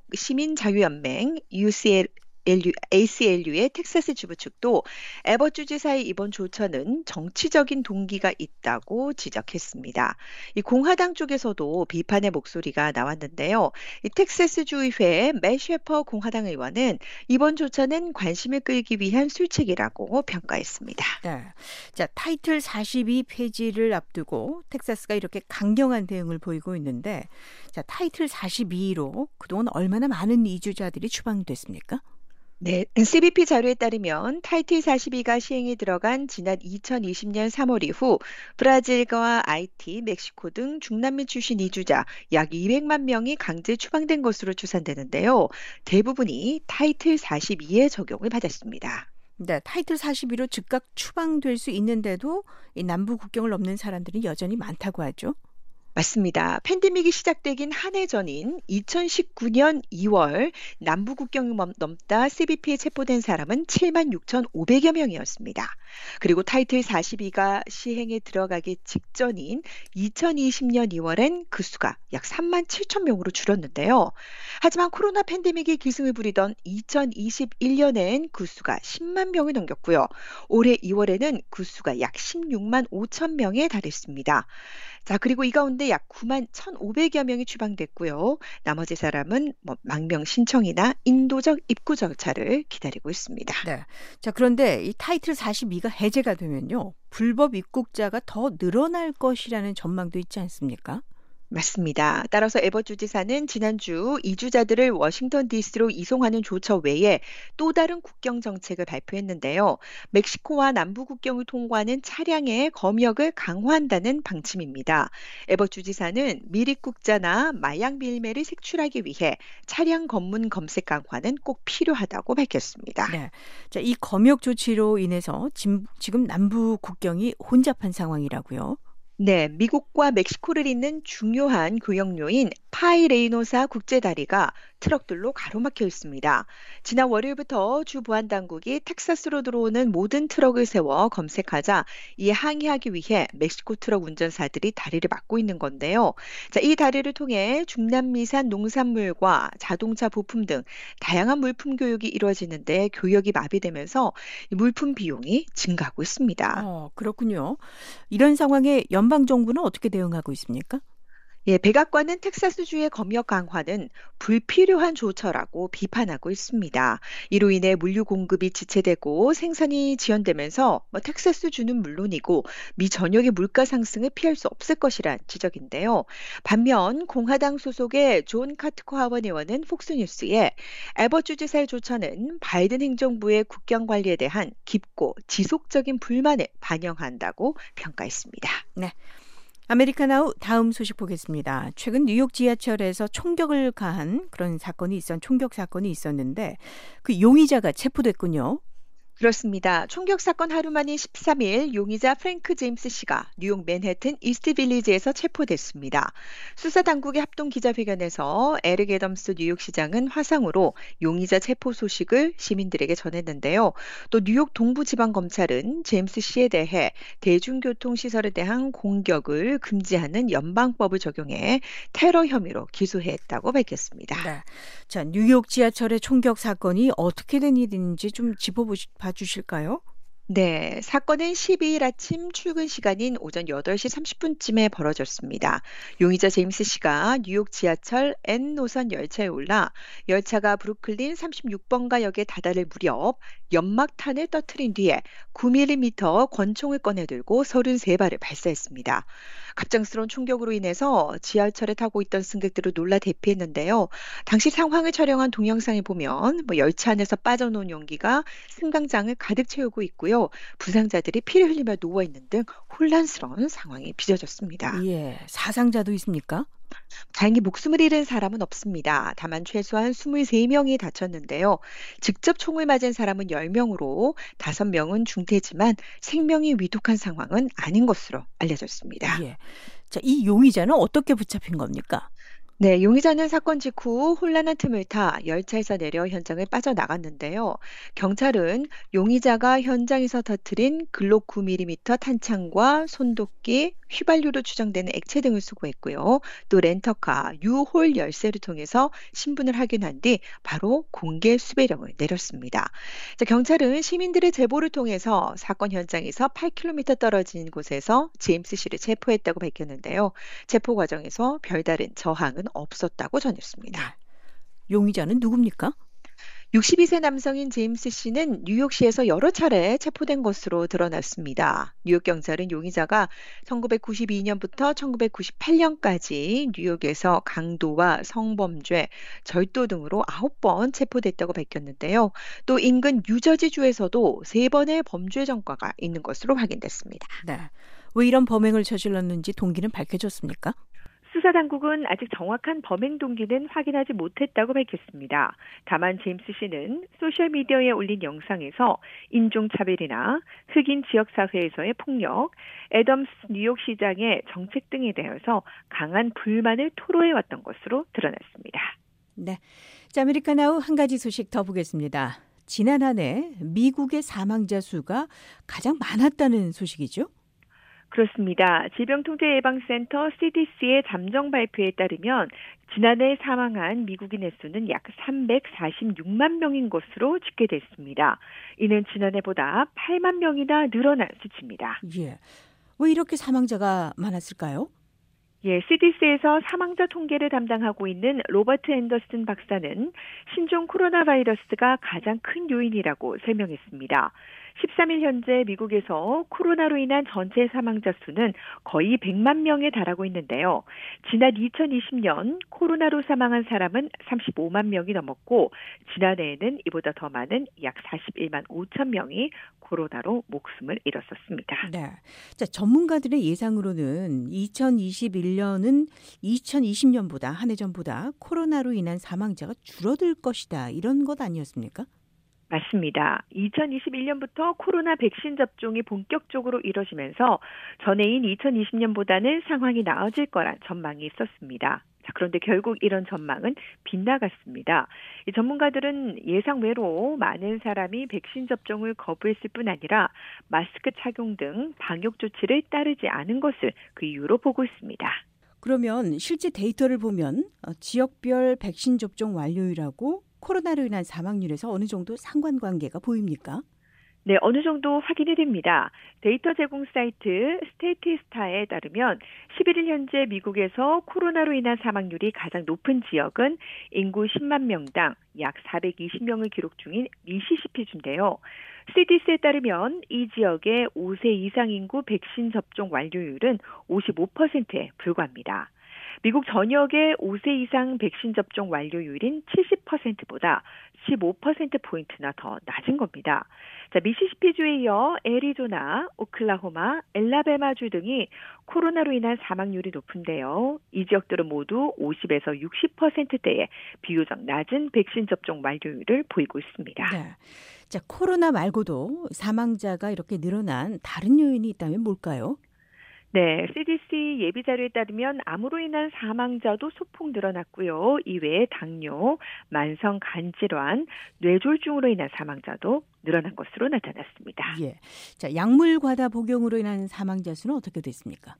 시민자유연맹 유씨엘 에이씨엘유의 텍사스 주부 측도 에버 주지사의 이번 조처는 정치적인 동기가 있다고 지적했습니다. 이 공화당 쪽에서도 비판의 목소리가 나왔는데요. 이 텍사스 주의회 맷 셰퍼 공화당 의원은 이번 조처는 관심을 끌기 위한 술책이라고 평가했습니다. 네. 자, 타이틀 사십이 폐지를 앞두고 텍사스가 이렇게 강경한 대응을 보이고 있는데, 자, 타이틀 사십이로 그동안 얼마나 많은 이주자들이 추방됐습니까? 네, 씨비피 자료에 따르면 타이틀 사십이가 시행에 들어간 지난 이천이십년 삼월 이후 브라질과 아이티, 멕시코 등 중남미 출신 이주자 약 이백만 명이 강제 추방된 것으로 추산되는데요. 대부분이 타이틀 사십이의 적용을 받았습니다. 네, 타이틀 사십이로 즉각 추방될 수 있는데도 이 남부 국경을 넘는 사람들이 여전히 많다고 하죠. 맞습니다. 팬데믹이 시작되긴 한 해 전인 이천십구년 이월 남부 국경을 넘다 씨비피에 체포된 사람은 칠만 육천오백여 명이었습니다. 그리고 타이틀 사십이가 시행에 들어가기 직전인 이천이십년 이월엔 그 수가 약 삼만 칠천 명으로 줄었는데요. 하지만 코로나 팬데믹이 기승을 부리던 이천이십일년엔 그 수가 십만 명을 넘겼고요. 올해 이월에는 그 수가 약 십육만 오천 명에 달했습니다. 자, 그리고 이 가운데 약 구만 천오백여 명이 추방됐고요. 나머지 사람은 뭐 망명 신청이나 인도적 입구 절차를 기다리고 있습니다. 네. 자, 그런데 이 타이틀 사십이가 해제가 되면요, 불법 입국자가 더 늘어날 것이라는 전망도 있지 않습니까? 맞습니다. 따라서 에버 주지사는 지난주 이주자들을 워싱턴 디씨로 이송하는 조처 외에 또 다른 국경 정책을 발표했는데요. 멕시코와 남부 국경을 통과하는 차량의 검역을 강화한다는 방침입니다. 에버 주지사는 밀입국자나 마약 밀매를 색출하기 위해 차량 검문 검색 강화는 꼭 필요하다고 밝혔습니다. 네. 자, 이 검역 조치로 인해서 지금 남부 국경이 혼잡한 상황이라고요. 네, 미국과 멕시코를 잇는 중요한 교역로인 파이 레이노사 국제다리가 트럭들로 가로막혀 있습니다. 지난 월요일부터 주 보안 당국이 텍사스로 들어오는 모든 트럭을 세워 검색하자 이에 항의하기 위해 멕시코 트럭 운전사들이 다리를 막고 있는 건데요. 자, 이 다리를 통해 중남미산 농산물과 자동차 부품 등 다양한 물품 교육이 이루어지는데 교역이 마비되면서 물품 비용이 증가하고 있습니다. 어, 그렇군요. 이런 상황에 연방 정부는 어떻게 대응하고 있습니까? 예, 백악관은 텍사스주의 검역 강화는 불필요한 조처라고 비판하고 있습니다. 이로 인해 물류 공급이 지체되고 생산이 지연되면서 뭐 텍사스주는 물론이고 미 전역의 물가 상승을 피할 수 없을 것이란 지적인데요. 반면 공화당 소속의 존 카트코 하원 의원은 폭스뉴스에 에버트 주지사의 조처는 바이든 행정부의 국경 관리에 대한 깊고 지속적인 불만을 반영한다고 평가했습니다. 네. 아메리카나우 다음 소식 보겠습니다. 최근 뉴욕 지하철에서 총격을 가한 그런 사건이 있었, 총격 사건이 있었는데 그 용의자가 체포됐군요. 그렇습니다. 총격 사건 하루 만인 십삼 일 용의자 프랭크 제임스 씨가 뉴욕 맨해튼 이스트빌리지에서 체포됐습니다. 수사 당국의 합동 기자회견에서 에릭 애덤스 뉴욕시장은 화상으로 용의자 체포 소식을 시민들에게 전했는데요. 또 뉴욕 동부지방검찰은 제임스 씨에 대해 대중교통시설에 대한 공격을 금지하는 연방법을 적용해 테러 혐의로 기소했다고 밝혔습니다. 네. 자, 뉴욕 지하철의 총격 사건이 어떻게 된 일인지 좀 짚어보시 봐주실까요? 네, 사건은 십이 일 아침 출근 시간인 오전 여덟 시 삼십 분쯤에 벌어졌습니다. 용의자 제임스 씨가 뉴욕 지하철 N 노선 열차에 올라 열차가 브루클린 삼십육 번가 역에 다다를 무렵 연막탄을 터뜨린 뒤에 구 밀리미터 권총을 꺼내 들고 서른세 발을 발사했습니다. 갑작스러운 충격으로 인해서 지하철에 타고 있던 승객들을 놀라 대피했는데요. 당시 상황을 촬영한 동영상을 보면 뭐 열차 안에서 빠져나온 용기가 승강장을 가득 채우고 있고요. 부상자들이 피를 흘리며 누워있는 등 혼란스러운 상황이 빚어졌습니다. 예, 사상자도 있습니까? 다행히 목숨을 잃은 사람은 없습니다. 다만 최소한 이십삼 명이 다쳤는데요. 직접 총을 맞은 사람은 열 명으로 다섯 명은 중태지만 생명이 위독한 상황은 아닌 것으로 알려졌습니다. 예. 자, 이 용의자는 어떻게 붙잡힌 겁니까? 네, 용의자는 사건 직후 혼란한 틈을 타 열차에서 내려 현장을 빠져나갔는데요. 경찰은 용의자가 현장에서 터뜨린 글록 구 밀리미터 탄창과 손도끼, 휘발유로 추정되는 액체 등을 수거했고요. 또 렌터카, 유홀 열쇠를 통해서 신분을 확인한 뒤 바로 공개 수배령을 내렸습니다. 자, 경찰은 시민들의 제보를 통해서 사건 현장에서 팔 킬로미터 떨어진 곳에서 제임스 씨를 체포했다고 밝혔는데요. 체포 과정에서 별다른 저항은 없었다고 전했습니다. 용의자는 누굽니까? 육십이 세 남성인 제임스 씨는 뉴욕시에서 여러 차례 체포된 것으로 드러났습니다. 뉴욕 경찰은 용의자가 천구백구십이 년부터 천구백구십팔 년까지 뉴욕에서 강도와 성범죄, 절도 등으로 아홉 번 체포됐다고 밝혔는데요. 또 인근 뉴저지주에서도 세 번의 범죄 전과가 있는 것으로 확인됐습니다. 네. 왜 이런 범행을 저질렀는지 동기는 밝혀졌습니까? 수사 당국은 아직 정확한 범행 동기는 확인하지 못했다고 밝혔습니다. 다만 제임스 씨는 소셜미디어에 올린 영상에서 인종차별이나 흑인 지역사회에서의 폭력, 애덤스 뉴욕시장의 정책 등에 대해서 강한 불만을 토로해왔던 것으로 드러났습니다. 네, 자, 아메리카나우 한 가지 소식 더 보겠습니다. 지난 한 해 미국의 사망자 수가 가장 많았다는 소식이죠? 그렇습니다. 질병통제예방센터 씨디씨의 잠정 발표에 따르면 지난해 사망한 미국인의 수는 약 삼백사십육만 명인 것으로 집계됐습니다. 이는 지난해보다 팔만 명이나 늘어난 수치입니다. 예. 왜 이렇게 사망자가 많았을까요? 예, 씨디씨에서 사망자 통계를 담당하고 있는 로버트 앤더슨 박사는 신종 코로나 바이러스가 가장 큰 요인이라고 설명했습니다. 십삼 일 현재 미국에서 코로나로 인한 전체 사망자 수는 거의 백만 명에 달하고 있는데요. 지난 이천이십 년 코로나로 사망한 사람은 삼십오만 명이 넘었고 지난해에는 이보다 더 많은 약 사십일만 오천 명이 코로나로 목숨을 잃었었습니다. 네. 자, 전문가들의 예상으로는 이천이십일 년은 이천이십 년보다 한 해 전보다 코로나로 인한 사망자가 줄어들 것이다. 이런 것 아니었습니까? 맞습니다. 이천이십일 년부터 코로나 백신 접종이 본격적으로 이뤄지면서 전해인 이천이십 년보다는 상황이 나아질 거란 전망이 있었습니다. 자, 그런데 결국 이런 전망은 빗나갔습니다. 이 전문가들은 예상외로 많은 사람이 백신 접종을 거부했을 뿐 아니라 마스크 착용 등 방역 조치를 따르지 않은 것을 그 이유로 보고 있습니다. 그러면 실제 데이터를 보면 지역별 백신 접종 완료율하고 코로나로 인한 사망률에서 어느 정도 상관관계가 보입니까? 네, 어느 정도 확인이 됩니다. 데이터 제공 사이트 스태티스타에 따르면 십일 일 현재 미국에서 코로나로 인한 사망률이 가장 높은 지역은 인구 십만 명당 약 사백이십 명을 기록 중인 미시시피주인데요. 씨디씨에 따르면 이 지역의 오 세 이상 인구 백신 접종 완료율은 오십오 퍼센트에 불과합니다. 미국 전역의 오 세 이상 백신 접종 완료율인 칠십 퍼센트보다 십오 퍼센트포인트나 더 낮은 겁니다. 자, 미시시피주에 이어 애리조나, 오클라호마, 엘라베마주 등이 코로나로 인한 사망률이 높은데요. 이 지역들은 모두 오십에서 육십 퍼센트대의 비교적 낮은 백신 접종 완료율을 보이고 있습니다. 네. 자, 코로나 말고도 사망자가 이렇게 늘어난 다른 요인이 있다면 뭘까요? 네, 씨디씨 예비 자료에 따르면 암으로 인한 사망자도 소폭 늘어났고요. 이외에 당뇨, 만성 간질환, 뇌졸중으로 인한 사망자도 늘어난 것으로 나타났습니다. 예. 자, 약물 과다 복용으로 인한 사망자 수는 어떻게 됐습니까?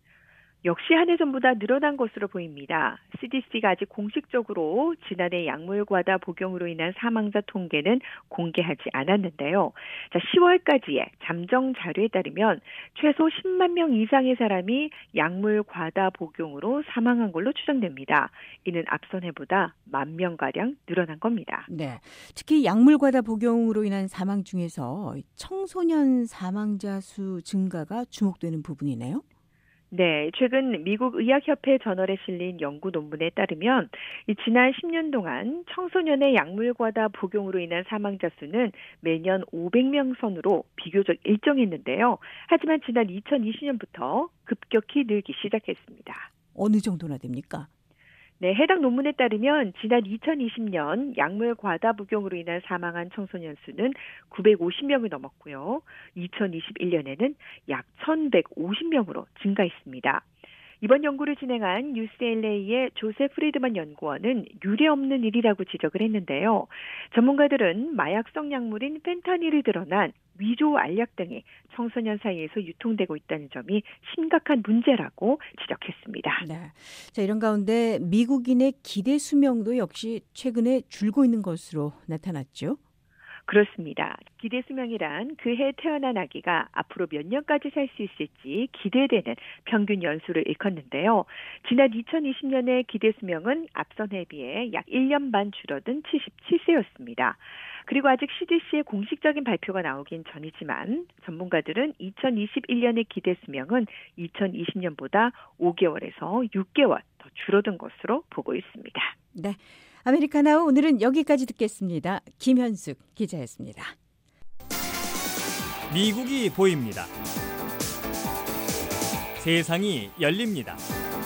역시 한 해 전보다 늘어난 것으로 보입니다. 씨디씨가 아직 공식적으로 지난해 약물 과다 복용으로 인한 사망자 통계는 공개하지 않았는데요. 자, 시월까지의 잠정 자료에 따르면 최소 십만 명 이상의 사람이 약물 과다 복용으로 사망한 걸로 추정됩니다. 이는 앞선 해보다 만 명가량 늘어난 겁니다. 네, 특히 약물 과다 복용으로 인한 사망 중에서 청소년 사망자 수 증가가 주목되는 부분이네요. 네, 최근 미국 의학협회 저널에 실린 연구 논문에 따르면 지난 십 년 동안 청소년의 약물 과다 복용으로 인한 사망자 수는 매년 오백 명 선으로 비교적 일정했는데요. 하지만 지난 이천이십 년부터 급격히 늘기 시작했습니다. 어느 정도나 됩니까? 네, 해당 논문에 따르면 지난 이천이십 년 약물 과다 복용으로 인한 사망한 청소년 수는 구백오십 명을 넘었고요. 이천이십일 년에는 약 천백오십 명으로 증가했습니다. 이번 연구를 진행한 유씨엘에이의 조셉 프리드만 연구원은 유례없는 일이라고 지적을 했는데요. 전문가들은 마약성 약물인 펜타닐이 드러난 위조 알약 등이 청소년 사이에서 유통되고 있다는 점이 심각한 문제라고 지적했습니다. 네. 자, 이런 가운데 미국인의 기대 수명도 역시 최근에 줄고 있는 것으로 나타났죠. 그렇습니다. 기대 수명이란 그해 태어난 아기가 앞으로 몇 년까지 살 수 있을지 기대되는 평균 연수를 일컫는데요. 지난 이천이십 년의 기대 수명은 앞선 해에 비해 약 일 년 반 줄어든 칠십칠 세였습니다. 그리고 아직 씨디씨의 공식적인 발표가 나오긴 전이지만 전문가들은 이천이십일 년의 기대 수명은 이천이십 년보다 오 개월에서 육 개월 더 줄어든 것으로 보고 있습니다. 네. 아메리카나우 오늘은 여기까지 듣겠습니다. 김현숙 기자였습니다. 미국이 보입니다. 세상이 열립니다.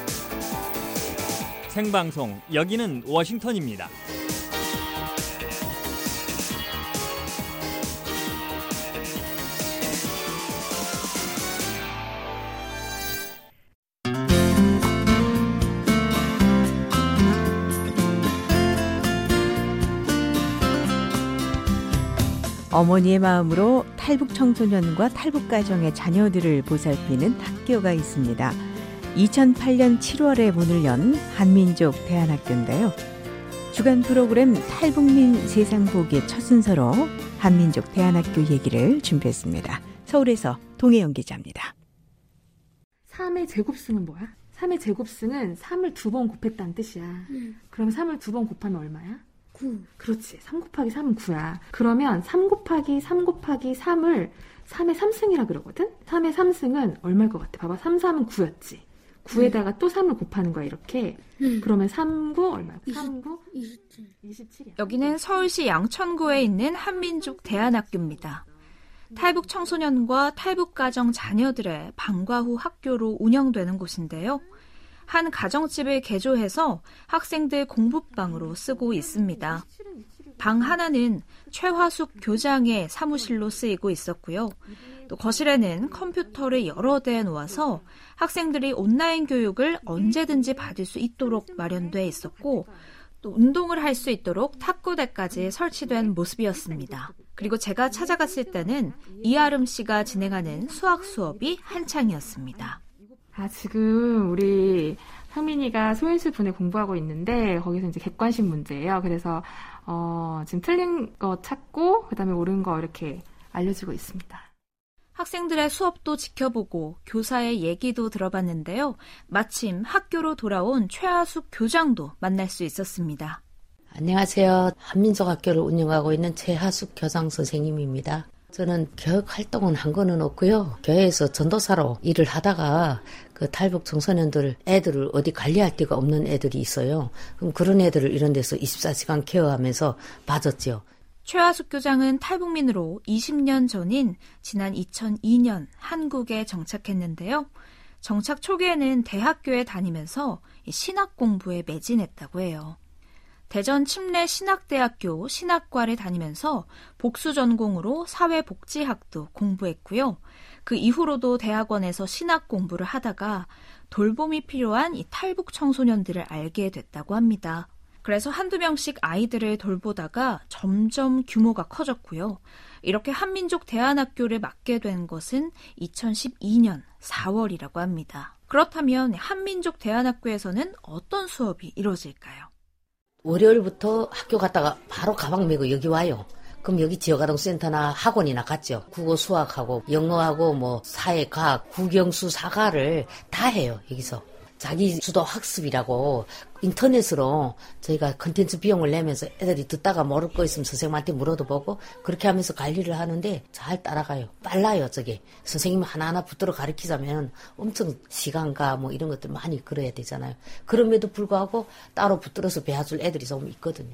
생방송 여기는 워싱턴입니다. 어머니의 마음으로 탈북 청소년과 탈북 가정의 자녀들을 보살피는 학교가 있습니다. 이천팔 년 칠월에 문을 연 한민족 대안학교인데요. 주간 프로그램 탈북민 세상 보기의 첫 순서로 한민족 대안학교 얘기를 준비했습니다. 서울에서 동혜영 기자입니다. 삼의 제곱승은 뭐야? 삼의 제곱승은 삼을 두 번 곱했다는 뜻이야. 음. 그럼 삼을 두 번 곱하면 얼마야? 구. 그렇지. 삼 곱하기 삼은 구야. 그러면 삼 곱하기 삼 곱하기 삼을 삼의 삼승이라 그러거든? 삼의 삼승은 얼마일 것 같아? 봐봐. 삼, 삼은 구였지. 구에다가 음. 또 삼을 곱하는 거야, 이렇게. 음. 그러면 삼, 구 얼마야? 삼, 구? 이십칠. 이십칠이야. 여기는 서울시 양천구에 있는 한민족 대안학교입니다. 탈북 청소년과 탈북 가정 자녀들의 방과 후 학교로 운영되는 곳인데요. 한 가정집을 개조해서 학생들 공부방으로 쓰고 있습니다. 방 하나는 최화숙 교장의 사무실로 쓰이고 있었고요. 또 거실에는 컴퓨터를 여러 대 놓아서 학생들이 온라인 교육을 언제든지 받을 수 있도록 마련돼 있었고 또 운동을 할 수 있도록 탁구대까지 설치된 모습이었습니다. 그리고 제가 찾아갔을 때는 이아름 씨가 진행하는 수학 수업이 한창이었습니다. 아, 지금 우리 상민이가 소인수 분에 공부하고 있는데 거기서 이제 객관식 문제예요. 그래서 어, 지금 틀린 거 찾고 그다음에 옳은 거 이렇게 알려주고 있습니다. 학생들의 수업도 지켜보고 교사의 얘기도 들어봤는데요. 마침 학교로 돌아온 최하숙 교장도 만날 수 있었습니다. 안녕하세요. 한민족학교를 운영하고 있는 최하숙 교장 선생님입니다. 저는 교육 활동은 한 거는 없고요. 교회에서 전도사로 일을 하다가 그 탈북 청소년들 애들을 어디 관리할 데가 없는 애들이 있어요. 그럼 그런 애들을 이런 데서 이십사 시간 케어하면서 봐줬죠. 최하숙 교장은 탈북민으로 이십 년 전인 지난 이천이 년 한국에 정착했는데요. 정착 초기에는 대학교에 다니면서 신학 공부에 매진했다고 해요. 대전 침례 신학대학교 신학과를 다니면서 복수 전공으로 사회복지학도 공부했고요. 그 이후로도 대학원에서 신학 공부를 하다가 돌봄이 필요한 이 탈북 청소년들을 알게 됐다고 합니다. 그래서 한두 명씩 아이들을 돌보다가 점점 규모가 커졌고요. 이렇게 한민족 대안학교를 맡게 된 것은 이천십이 년 사월이라고 합니다. 그렇다면 한민족 대안학교에서는 어떤 수업이 이루어질까요? 월요일부터 학교 갔다가 바로 가방 메고 여기 와요. 그럼 여기 지역아동센터나 학원이나 갔죠. 국어, 수학하고 영어하고 뭐 사회, 과학, 국영수, 사과를 다 해요. 여기서. 자기 주도 학습이라고 인터넷으로 저희가 컨텐츠 비용을 내면서 애들이 듣다가 모를 거 있으면 선생님한테 물어도 보고 그렇게 하면서 관리를 하는데 잘 따라가요. 빨라요, 저게. 선생님이 하나하나 붙들어 가르치자면 엄청 시간과 뭐 이런 것들 많이 걸어야 되잖아요. 그럼에도 불구하고 따로 붙들어서 배워줄 애들이 좀 있거든요.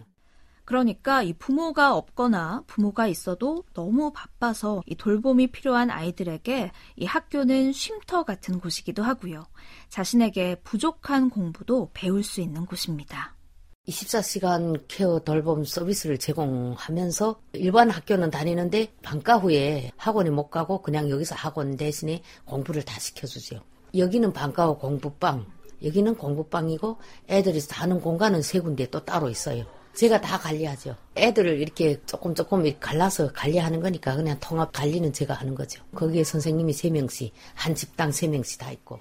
그러니까 이 부모가 없거나 부모가 있어도 너무 바빠서 이 돌봄이 필요한 아이들에게 이 학교는 쉼터 같은 곳이기도 하고요. 자신에게 부족한 공부도 배울 수 있는 곳입니다. 이십사 시간 케어 돌봄 서비스를 제공하면서 일반 학교는 다니는데 방과 후에 학원에 못 가고 그냥 여기서 학원 대신에 공부를 다 시켜주죠. 여기는 방과 후 공부방, 여기는 공부방이고 애들이 사는 공간은 세 군데 또 따로 있어요. 제가 다 관리하죠. 애들을 이렇게 조금 조금 이렇게 갈라서 관리하는 거니까 그냥 통합 관리는 제가 하는 거죠. 거기에 선생님이 세 명씩, 한 집당 세 명씩 다 있고.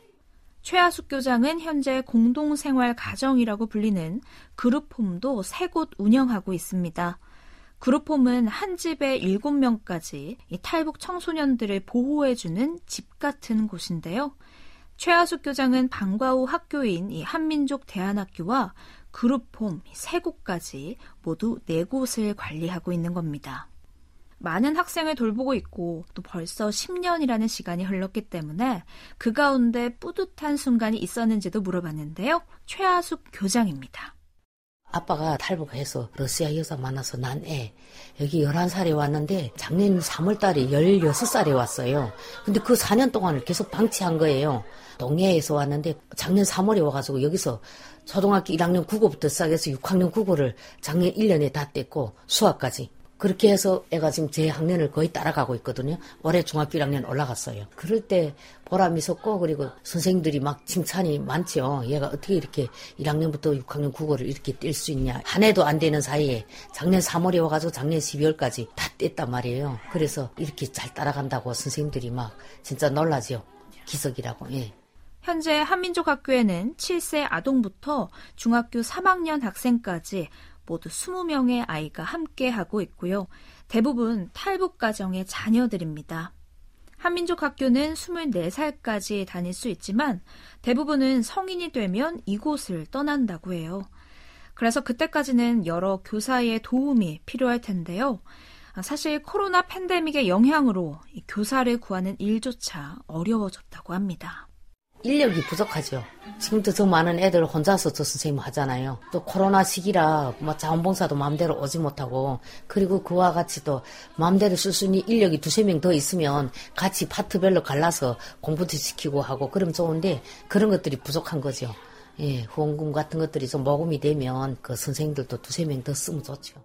최하숙 교장은 현재 공동생활 가정이라고 불리는 그룹홈도 세 곳 운영하고 있습니다. 그룹홈은 한 집에 일곱 명까지 이 탈북 청소년들을 보호해주는 집 같은 곳인데요. 최하숙 교장은 방과 후 학교인 이 한민족 대안학교와 그룹홈 세 곳까지 모두 네 곳을 관리하고 있는 겁니다. 많은 학생을 돌보고 있고 또 벌써 십 년이라는 시간이 흘렀기 때문에 그 가운데 뿌듯한 순간이 있었는지도 물어봤는데요. 최하숙 교장입니다. 아빠가 탈북해서 러시아 여자 만나서 난 애. 여기 열한 살에 왔는데 작년 삼월 달에 열여섯 살에 왔어요. 근데 그 사 년 동안을 계속 방치한 거예요. 동해에서 왔는데 작년 삼월에 와가지고 여기서 초등학교 일 학년 국어부터 시작해서 육 학년 국어를 작년 일 년에 다 뗐고 수학까지. 그렇게 해서 애가 지금 제 학년을 거의 따라가고 있거든요. 올해 중학교 일 학년 올라갔어요. 그럴 때 보람 있었고 그리고 선생님들이 막 칭찬이 많죠. 얘가 어떻게 이렇게 일 학년부터 육 학년 국어를 이렇게 뗄 수 있냐. 한 해도 안 되는 사이에 작년 삼월에 와가지고 작년 십이월까지 다 뗐단 말이에요. 그래서 이렇게 잘 따라간다고 선생님들이 막 진짜 놀라죠. 기적이라고. 예. 현재 한민족 학교에는 칠 세 아동부터 중학교 삼 학년 학생까지 모두 이십 명의 아이가 함께하고 있고요. 대부분 탈북 가정의 자녀들입니다. 한민족 학교는 스물네 살까지 다닐 수 있지만 대부분은 성인이 되면 이곳을 떠난다고 해요. 그래서 그때까지는 여러 교사의 도움이 필요할 텐데요. 사실 코로나 팬데믹의 영향으로 이 교사를 구하는 일조차 어려워졌다고 합니다. 인력이 부족하죠. 지금도 저 많은 애들 혼자서 저 선생님 하잖아요. 또 코로나 시기라 뭐 자원봉사도 마음대로 오지 못하고 그리고 그와 같이 또 마음대로 쓸 수 있는 인력이 두세 명 더 있으면 같이 파트별로 갈라서 공부도 시키고 하고 그러면 좋은데 그런 것들이 부족한 거죠. 예, 후원금 같은 것들이 좀 모금이 되면 그 선생님들도 두세 명 더 쓰면 좋죠.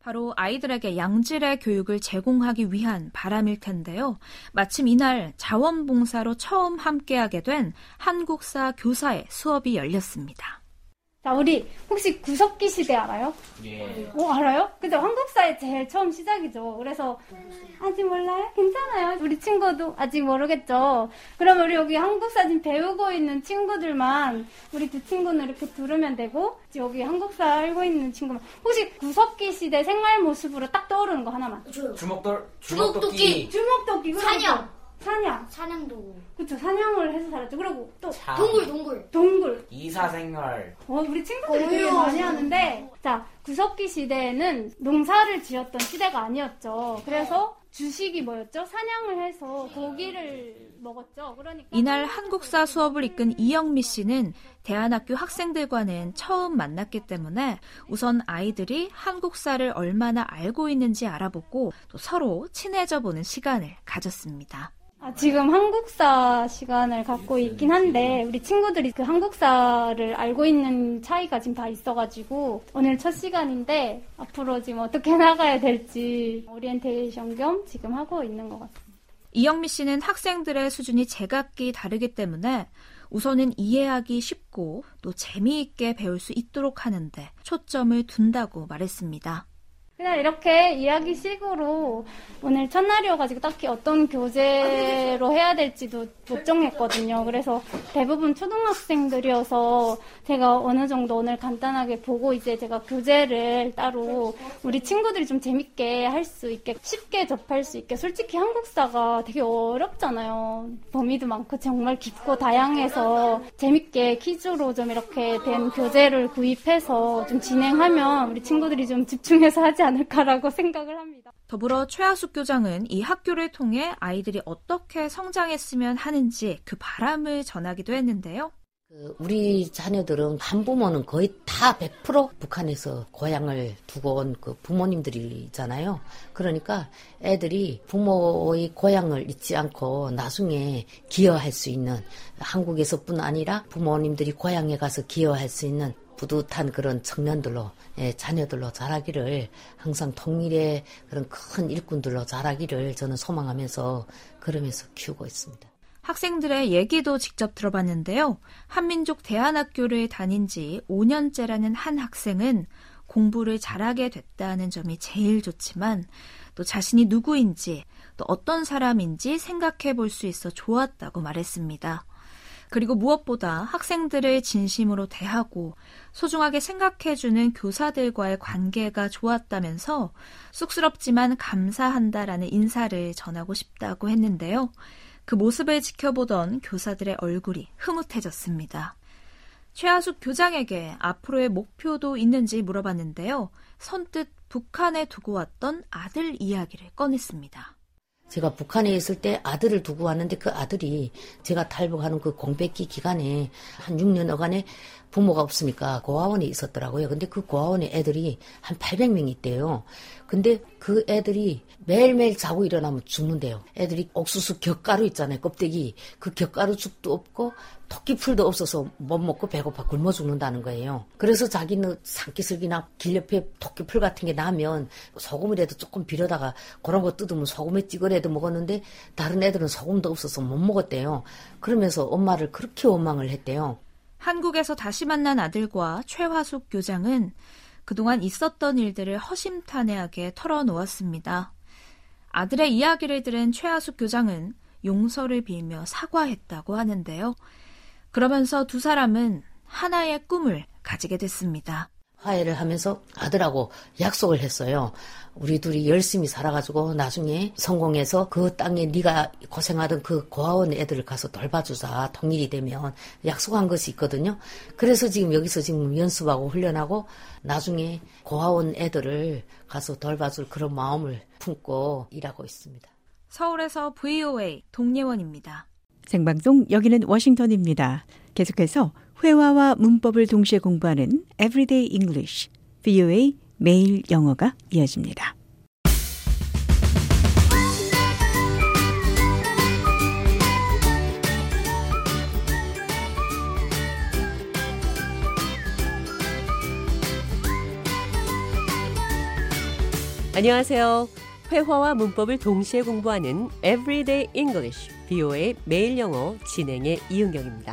바로 아이들에게 양질의 교육을 제공하기 위한 바람일 텐데요. 마침 이날 자원봉사로 처음 함께하게 된 한국사 교사의 수업이 열렸습니다. 자, 우리 혹시 구석기 시대 알아요? 예. 어, 알아요? 그죠? 한국사의 제일 처음 시작이죠. 그래서 아직 몰라요? 괜찮아요. 우리 친구도 아직 모르겠죠. 그럼 우리 여기 한국사 지금 배우고 있는 친구들만 우리 두 친구는 이렇게 들으면 되고 여기 한국사 알고 있는 친구만 혹시 구석기 시대 생활 모습으로 딱 떠오르는 거 하나만. 주먹돌 주먹도끼. 주먹도끼. 사냥. 사냥. 사냥도. 그쵸, 사냥을 해서 살았죠. 그리고 또 참. 동굴, 동굴. 동굴. 이사생활. 어, 우리 친구들이 되게 많이 하는데, 자, 구석기 시대에는 농사를 지었던 시대가 아니었죠. 그래서 주식이 뭐였죠? 사냥을 해서 고기를 먹었죠. 그러니까 이날 한국사 수업을 이끈 이영미 씨는 대안학교 학생들과는 처음 만났기 때문에 우선 아이들이 한국사를 얼마나 알고 있는지 알아보고 또 서로 친해져 보는 시간을 가졌습니다. 아, 지금 한국사 시간을 갖고 있긴 한데 우리 친구들이 그 한국사를 알고 있는 차이가 지금 다 있어가지고 오늘 첫 시간인데 앞으로 지금 어떻게 나가야 될지 오리엔테이션 겸 지금 하고 있는 것 같습니다. 이영미 씨는 학생들의 수준이 제각기 다르기 때문에 우선은 이해하기 쉽고 또 재미있게 배울 수 있도록 하는데 초점을 둔다고 말했습니다. 그냥 이렇게 이야기식으로 오늘 첫날이어가지고 딱히 어떤 교재로 해야 될지도 못 정했거든요. 그래서 대부분 초등학생들이어서 제가 어느 정도 오늘 간단하게 보고 이제 제가 교재를 따로 우리 친구들이 좀 재밌게 할 수 있게 쉽게 접할 수 있게 솔직히 한국사가 되게 어렵잖아요. 범위도 많고 정말 깊고 다양해서 재밌게 퀴즈로 좀 이렇게 된 교재를 구입해서 좀 진행하면 우리 친구들이 좀 집중해서 하지 않을까라고 생각을 합니다. 더불어 최하숙 교장은 이 학교를 통해 아이들이 어떻게 성장했으면 하는지 그 바람을 전하기도 했는데요. 그 우리 자녀들은 한부모는 거의 다 백 퍼센트 북한에서 고향을 두고 온 그 부모님들이잖아요. 그러니까 애들이 부모의 고향을 잊지 않고 나중에 기여할 수 있는 한국에서뿐 아니라 부모님들이 고향에 가서 기여할 수 있는 뿌듯한 그런 청년들로 예, 자녀들로 자라기를 항상 통일의 그런 큰 일꾼들로 자라기를 저는 소망하면서 그러면서 키우고 있습니다. 학생들의 얘기도 직접 들어봤는데요. 한민족 대안학교를 다닌 지 오 년째라는 한 학생은 공부를 잘하게 됐다는 점이 제일 좋지만 또 자신이 누구인지 또 어떤 사람인지 생각해 볼 수 있어 좋았다고 말했습니다. 그리고 무엇보다 학생들을 진심으로 대하고 소중하게 생각해주는 교사들과의 관계가 좋았다면서 쑥스럽지만 감사한다라는 인사를 전하고 싶다고 했는데요. 그 모습을 지켜보던 교사들의 얼굴이 흐뭇해졌습니다. 최하숙 교장에게 앞으로의 목표도 있는지 물어봤는데요. 선뜻 북한에 두고 왔던 아들 이야기를 꺼냈습니다. 제가 북한에 있을 때 아들을 두고 왔는데 그 아들이 제가 탈북하는 그 공백기 기간에 한 육 년여간에 부모가 없으니까 고아원에 있었더라고요. 근데 그 고아원에 애들이 한 팔백 명이 있대요. 근데 그 애들이 매일매일 자고 일어나면 죽는데요. 애들이 옥수수 겹가루 있잖아요. 껍데기. 그 겹가루 죽도 없고 토끼풀도 없어서 못 먹고 배고파 굶어 죽는다는 거예요. 그래서 자기는 산기슭이나 길 옆에 토끼풀 같은 게 나면 소금이라도 조금 비려다가 그런 거 뜯으면 소금에 찍어라도 먹었는데 다른 애들은 소금도 없어서 못 먹었대요. 그러면서 엄마를 그렇게 원망을 했대요. 한국에서 다시 만난 아들과 최하숙 교장은 그동안 있었던 일들을 허심탄회하게 털어놓았습니다. 아들의 이야기를 들은 최하숙 교장은 용서를 빌며 사과했다고 하는데요. 그러면서 두 사람은 하나의 꿈을 가지게 됐습니다. 화해를 하면서 아들하고 약속을 했어요. 우리 둘이 열심히 살아가지고 나중에 성공해서 그 땅에 네가 고생하던 그 고아원 애들을 가서 돌봐주자. 통일이 되면 약속한 것이 있거든요. 그래서 지금 여기서 지금 연습하고 훈련하고 나중에 고아원 애들을 가서 돌봐줄 그런 마음을 품고 일하고 있습니다. 서울에서 브이오에이 동예원입니다. 생방송 여기는 워싱턴입니다. 계속해서 회화와 문법을 동시에 공부하는 Everyday English, 브이오에이 매일 영어가 이어집니다. 안녕하세요. 회화와 문법을 동시에 공부하는 Everyday English, 비오에이 매일 영어 진행의 이은경입니다.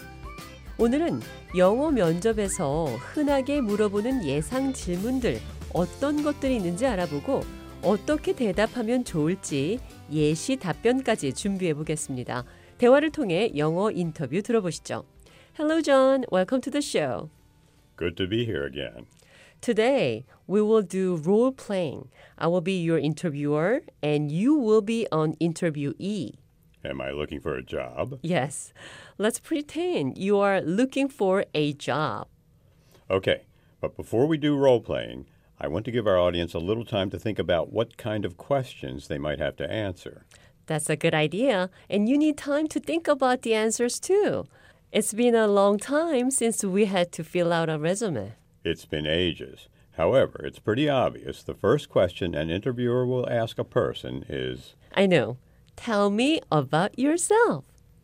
오늘은 영어 면접에서 흔하게 물어보는 예상 질문들, 어떤 것들이 있는지 알아보고 어떻게 대답하면 좋을지 예시 답변까지 준비해 보겠습니다. 대화를 통해 영어 인터뷰 들어보시죠. Hello, John. Welcome to the show. Good to be here again. Today, we will do role playing. I will be your interviewer and you will be an interviewee. Am I looking for a job? Yes. Let's pretend you are looking for a job. Okay, but before we do role playing, I want to give our audience a little time to think about what kind of questions they might have to answer. That's a good idea, and you need time to think about the answers too. It's been a long time since we had to fill out a resume. It's been ages. However, it's pretty obvious the first question an interviewer will ask a person is, I know. Tell me about yourself.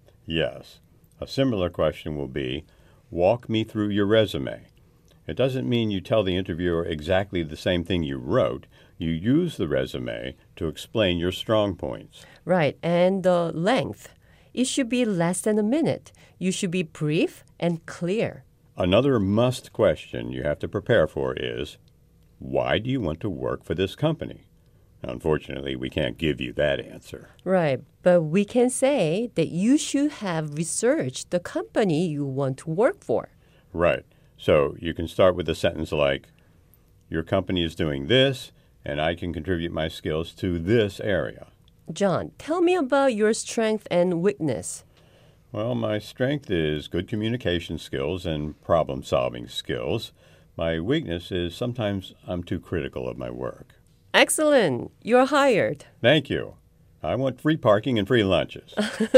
Yes. A similar question will be, walk me through your resume. It doesn't mean you tell the interviewer exactly the same thing you wrote. You use the resume to explain your strong points. Right, and the length. It should be less than a minute. You should be brief and clear. Another must question you have to prepare for is, why do you want to work for this company? Unfortunately, we can't give you that answer. Right, but we can say that you should have researched the company you want to work for. Right. So you can start with a sentence like, your company is doing this, and I can contribute my skills to this area. John, tell me about your strength and weakness. Well, my strength is good communication skills and problem-solving skills. My weakness is sometimes I'm too critical of my work. Excellent. You're hired. Thank you. I want free parking and free lunches.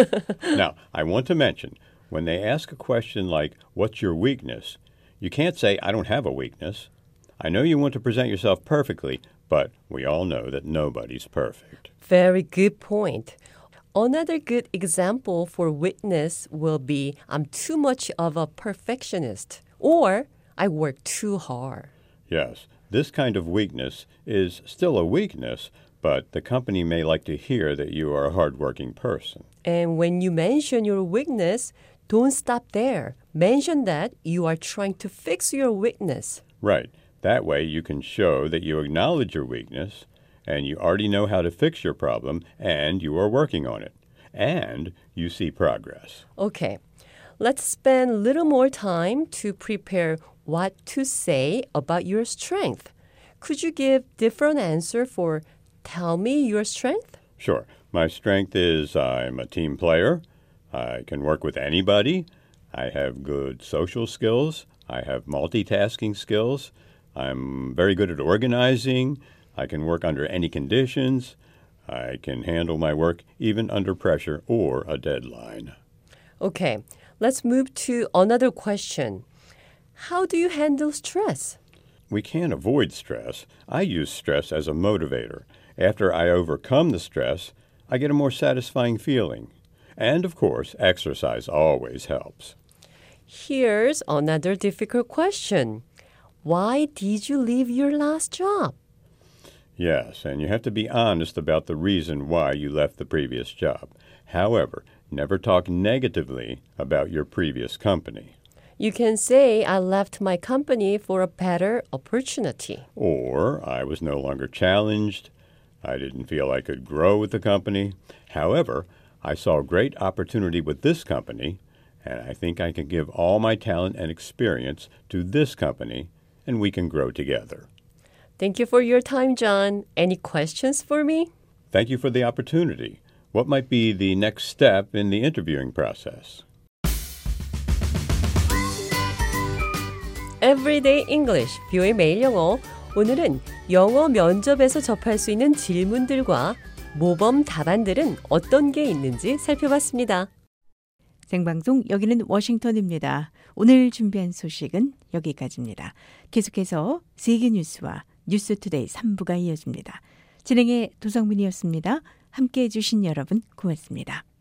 Now, I want to mention, when they ask a question like, what's your weakness? You can't say, I don't have a weakness. I know you want to present yourself perfectly, but we all know that nobody's perfect. Very good point. Another good example for weakness will be, I'm too much of a perfectionist, or I work too hard. Yes, this kind of weakness is still a weakness, but the company may like to hear that you are a hardworking person. And when you mention your weakness, don't stop there. Mention that you are trying to fix your weakness. Right. That way you can show that you acknowledge your weakness, and you already know how to fix your problem, and you are working on it. And you see progress. Okay. Let's spend a little more time to prepare what to say about your strength. Could you give different answer for tell me your strength? Sure. My strength is I'm a team player. I can work with anybody. I have good social skills. I have multitasking skills. I'm very good at organizing. I can work under any conditions. I can handle my work even under pressure or a deadline. Okay, let's move to another question. How do you handle stress? We can't avoid stress. I use stress as a motivator. After I overcome the stress, I get a more satisfying feeling. And of course, exercise always helps. Here's another difficult question. Why did you leave your last job? Yes, and you have to be honest about the reason why you left the previous job. However, never talk negatively about your previous company. You can say, I left my company for a better opportunity. Or, I was no longer challenged. I didn't feel I could grow with the company. However, I saw great opportunity with this company, and I think I can give all my talent and experience to this company, and we can grow together. Thank you for your time, John. Any questions for me? Thank you for the opportunity. What might be the next step in the interviewing process? Everyday English, 비오에이 매일 영어. 오늘은 영어 면접에서 접할 수 있는 질문들과 모범 답안들은 어떤 게 있는지 살펴봤습니다. 생방송 여기는 워싱턴입니다. 오늘 준비한 소식은 여기까지입니다. 계속해서 세계 뉴스와 뉴스투데이 삼 부가 이어집니다. 진행의 도성민이었습니다. 함께해 주신 여러분 고맙습니다.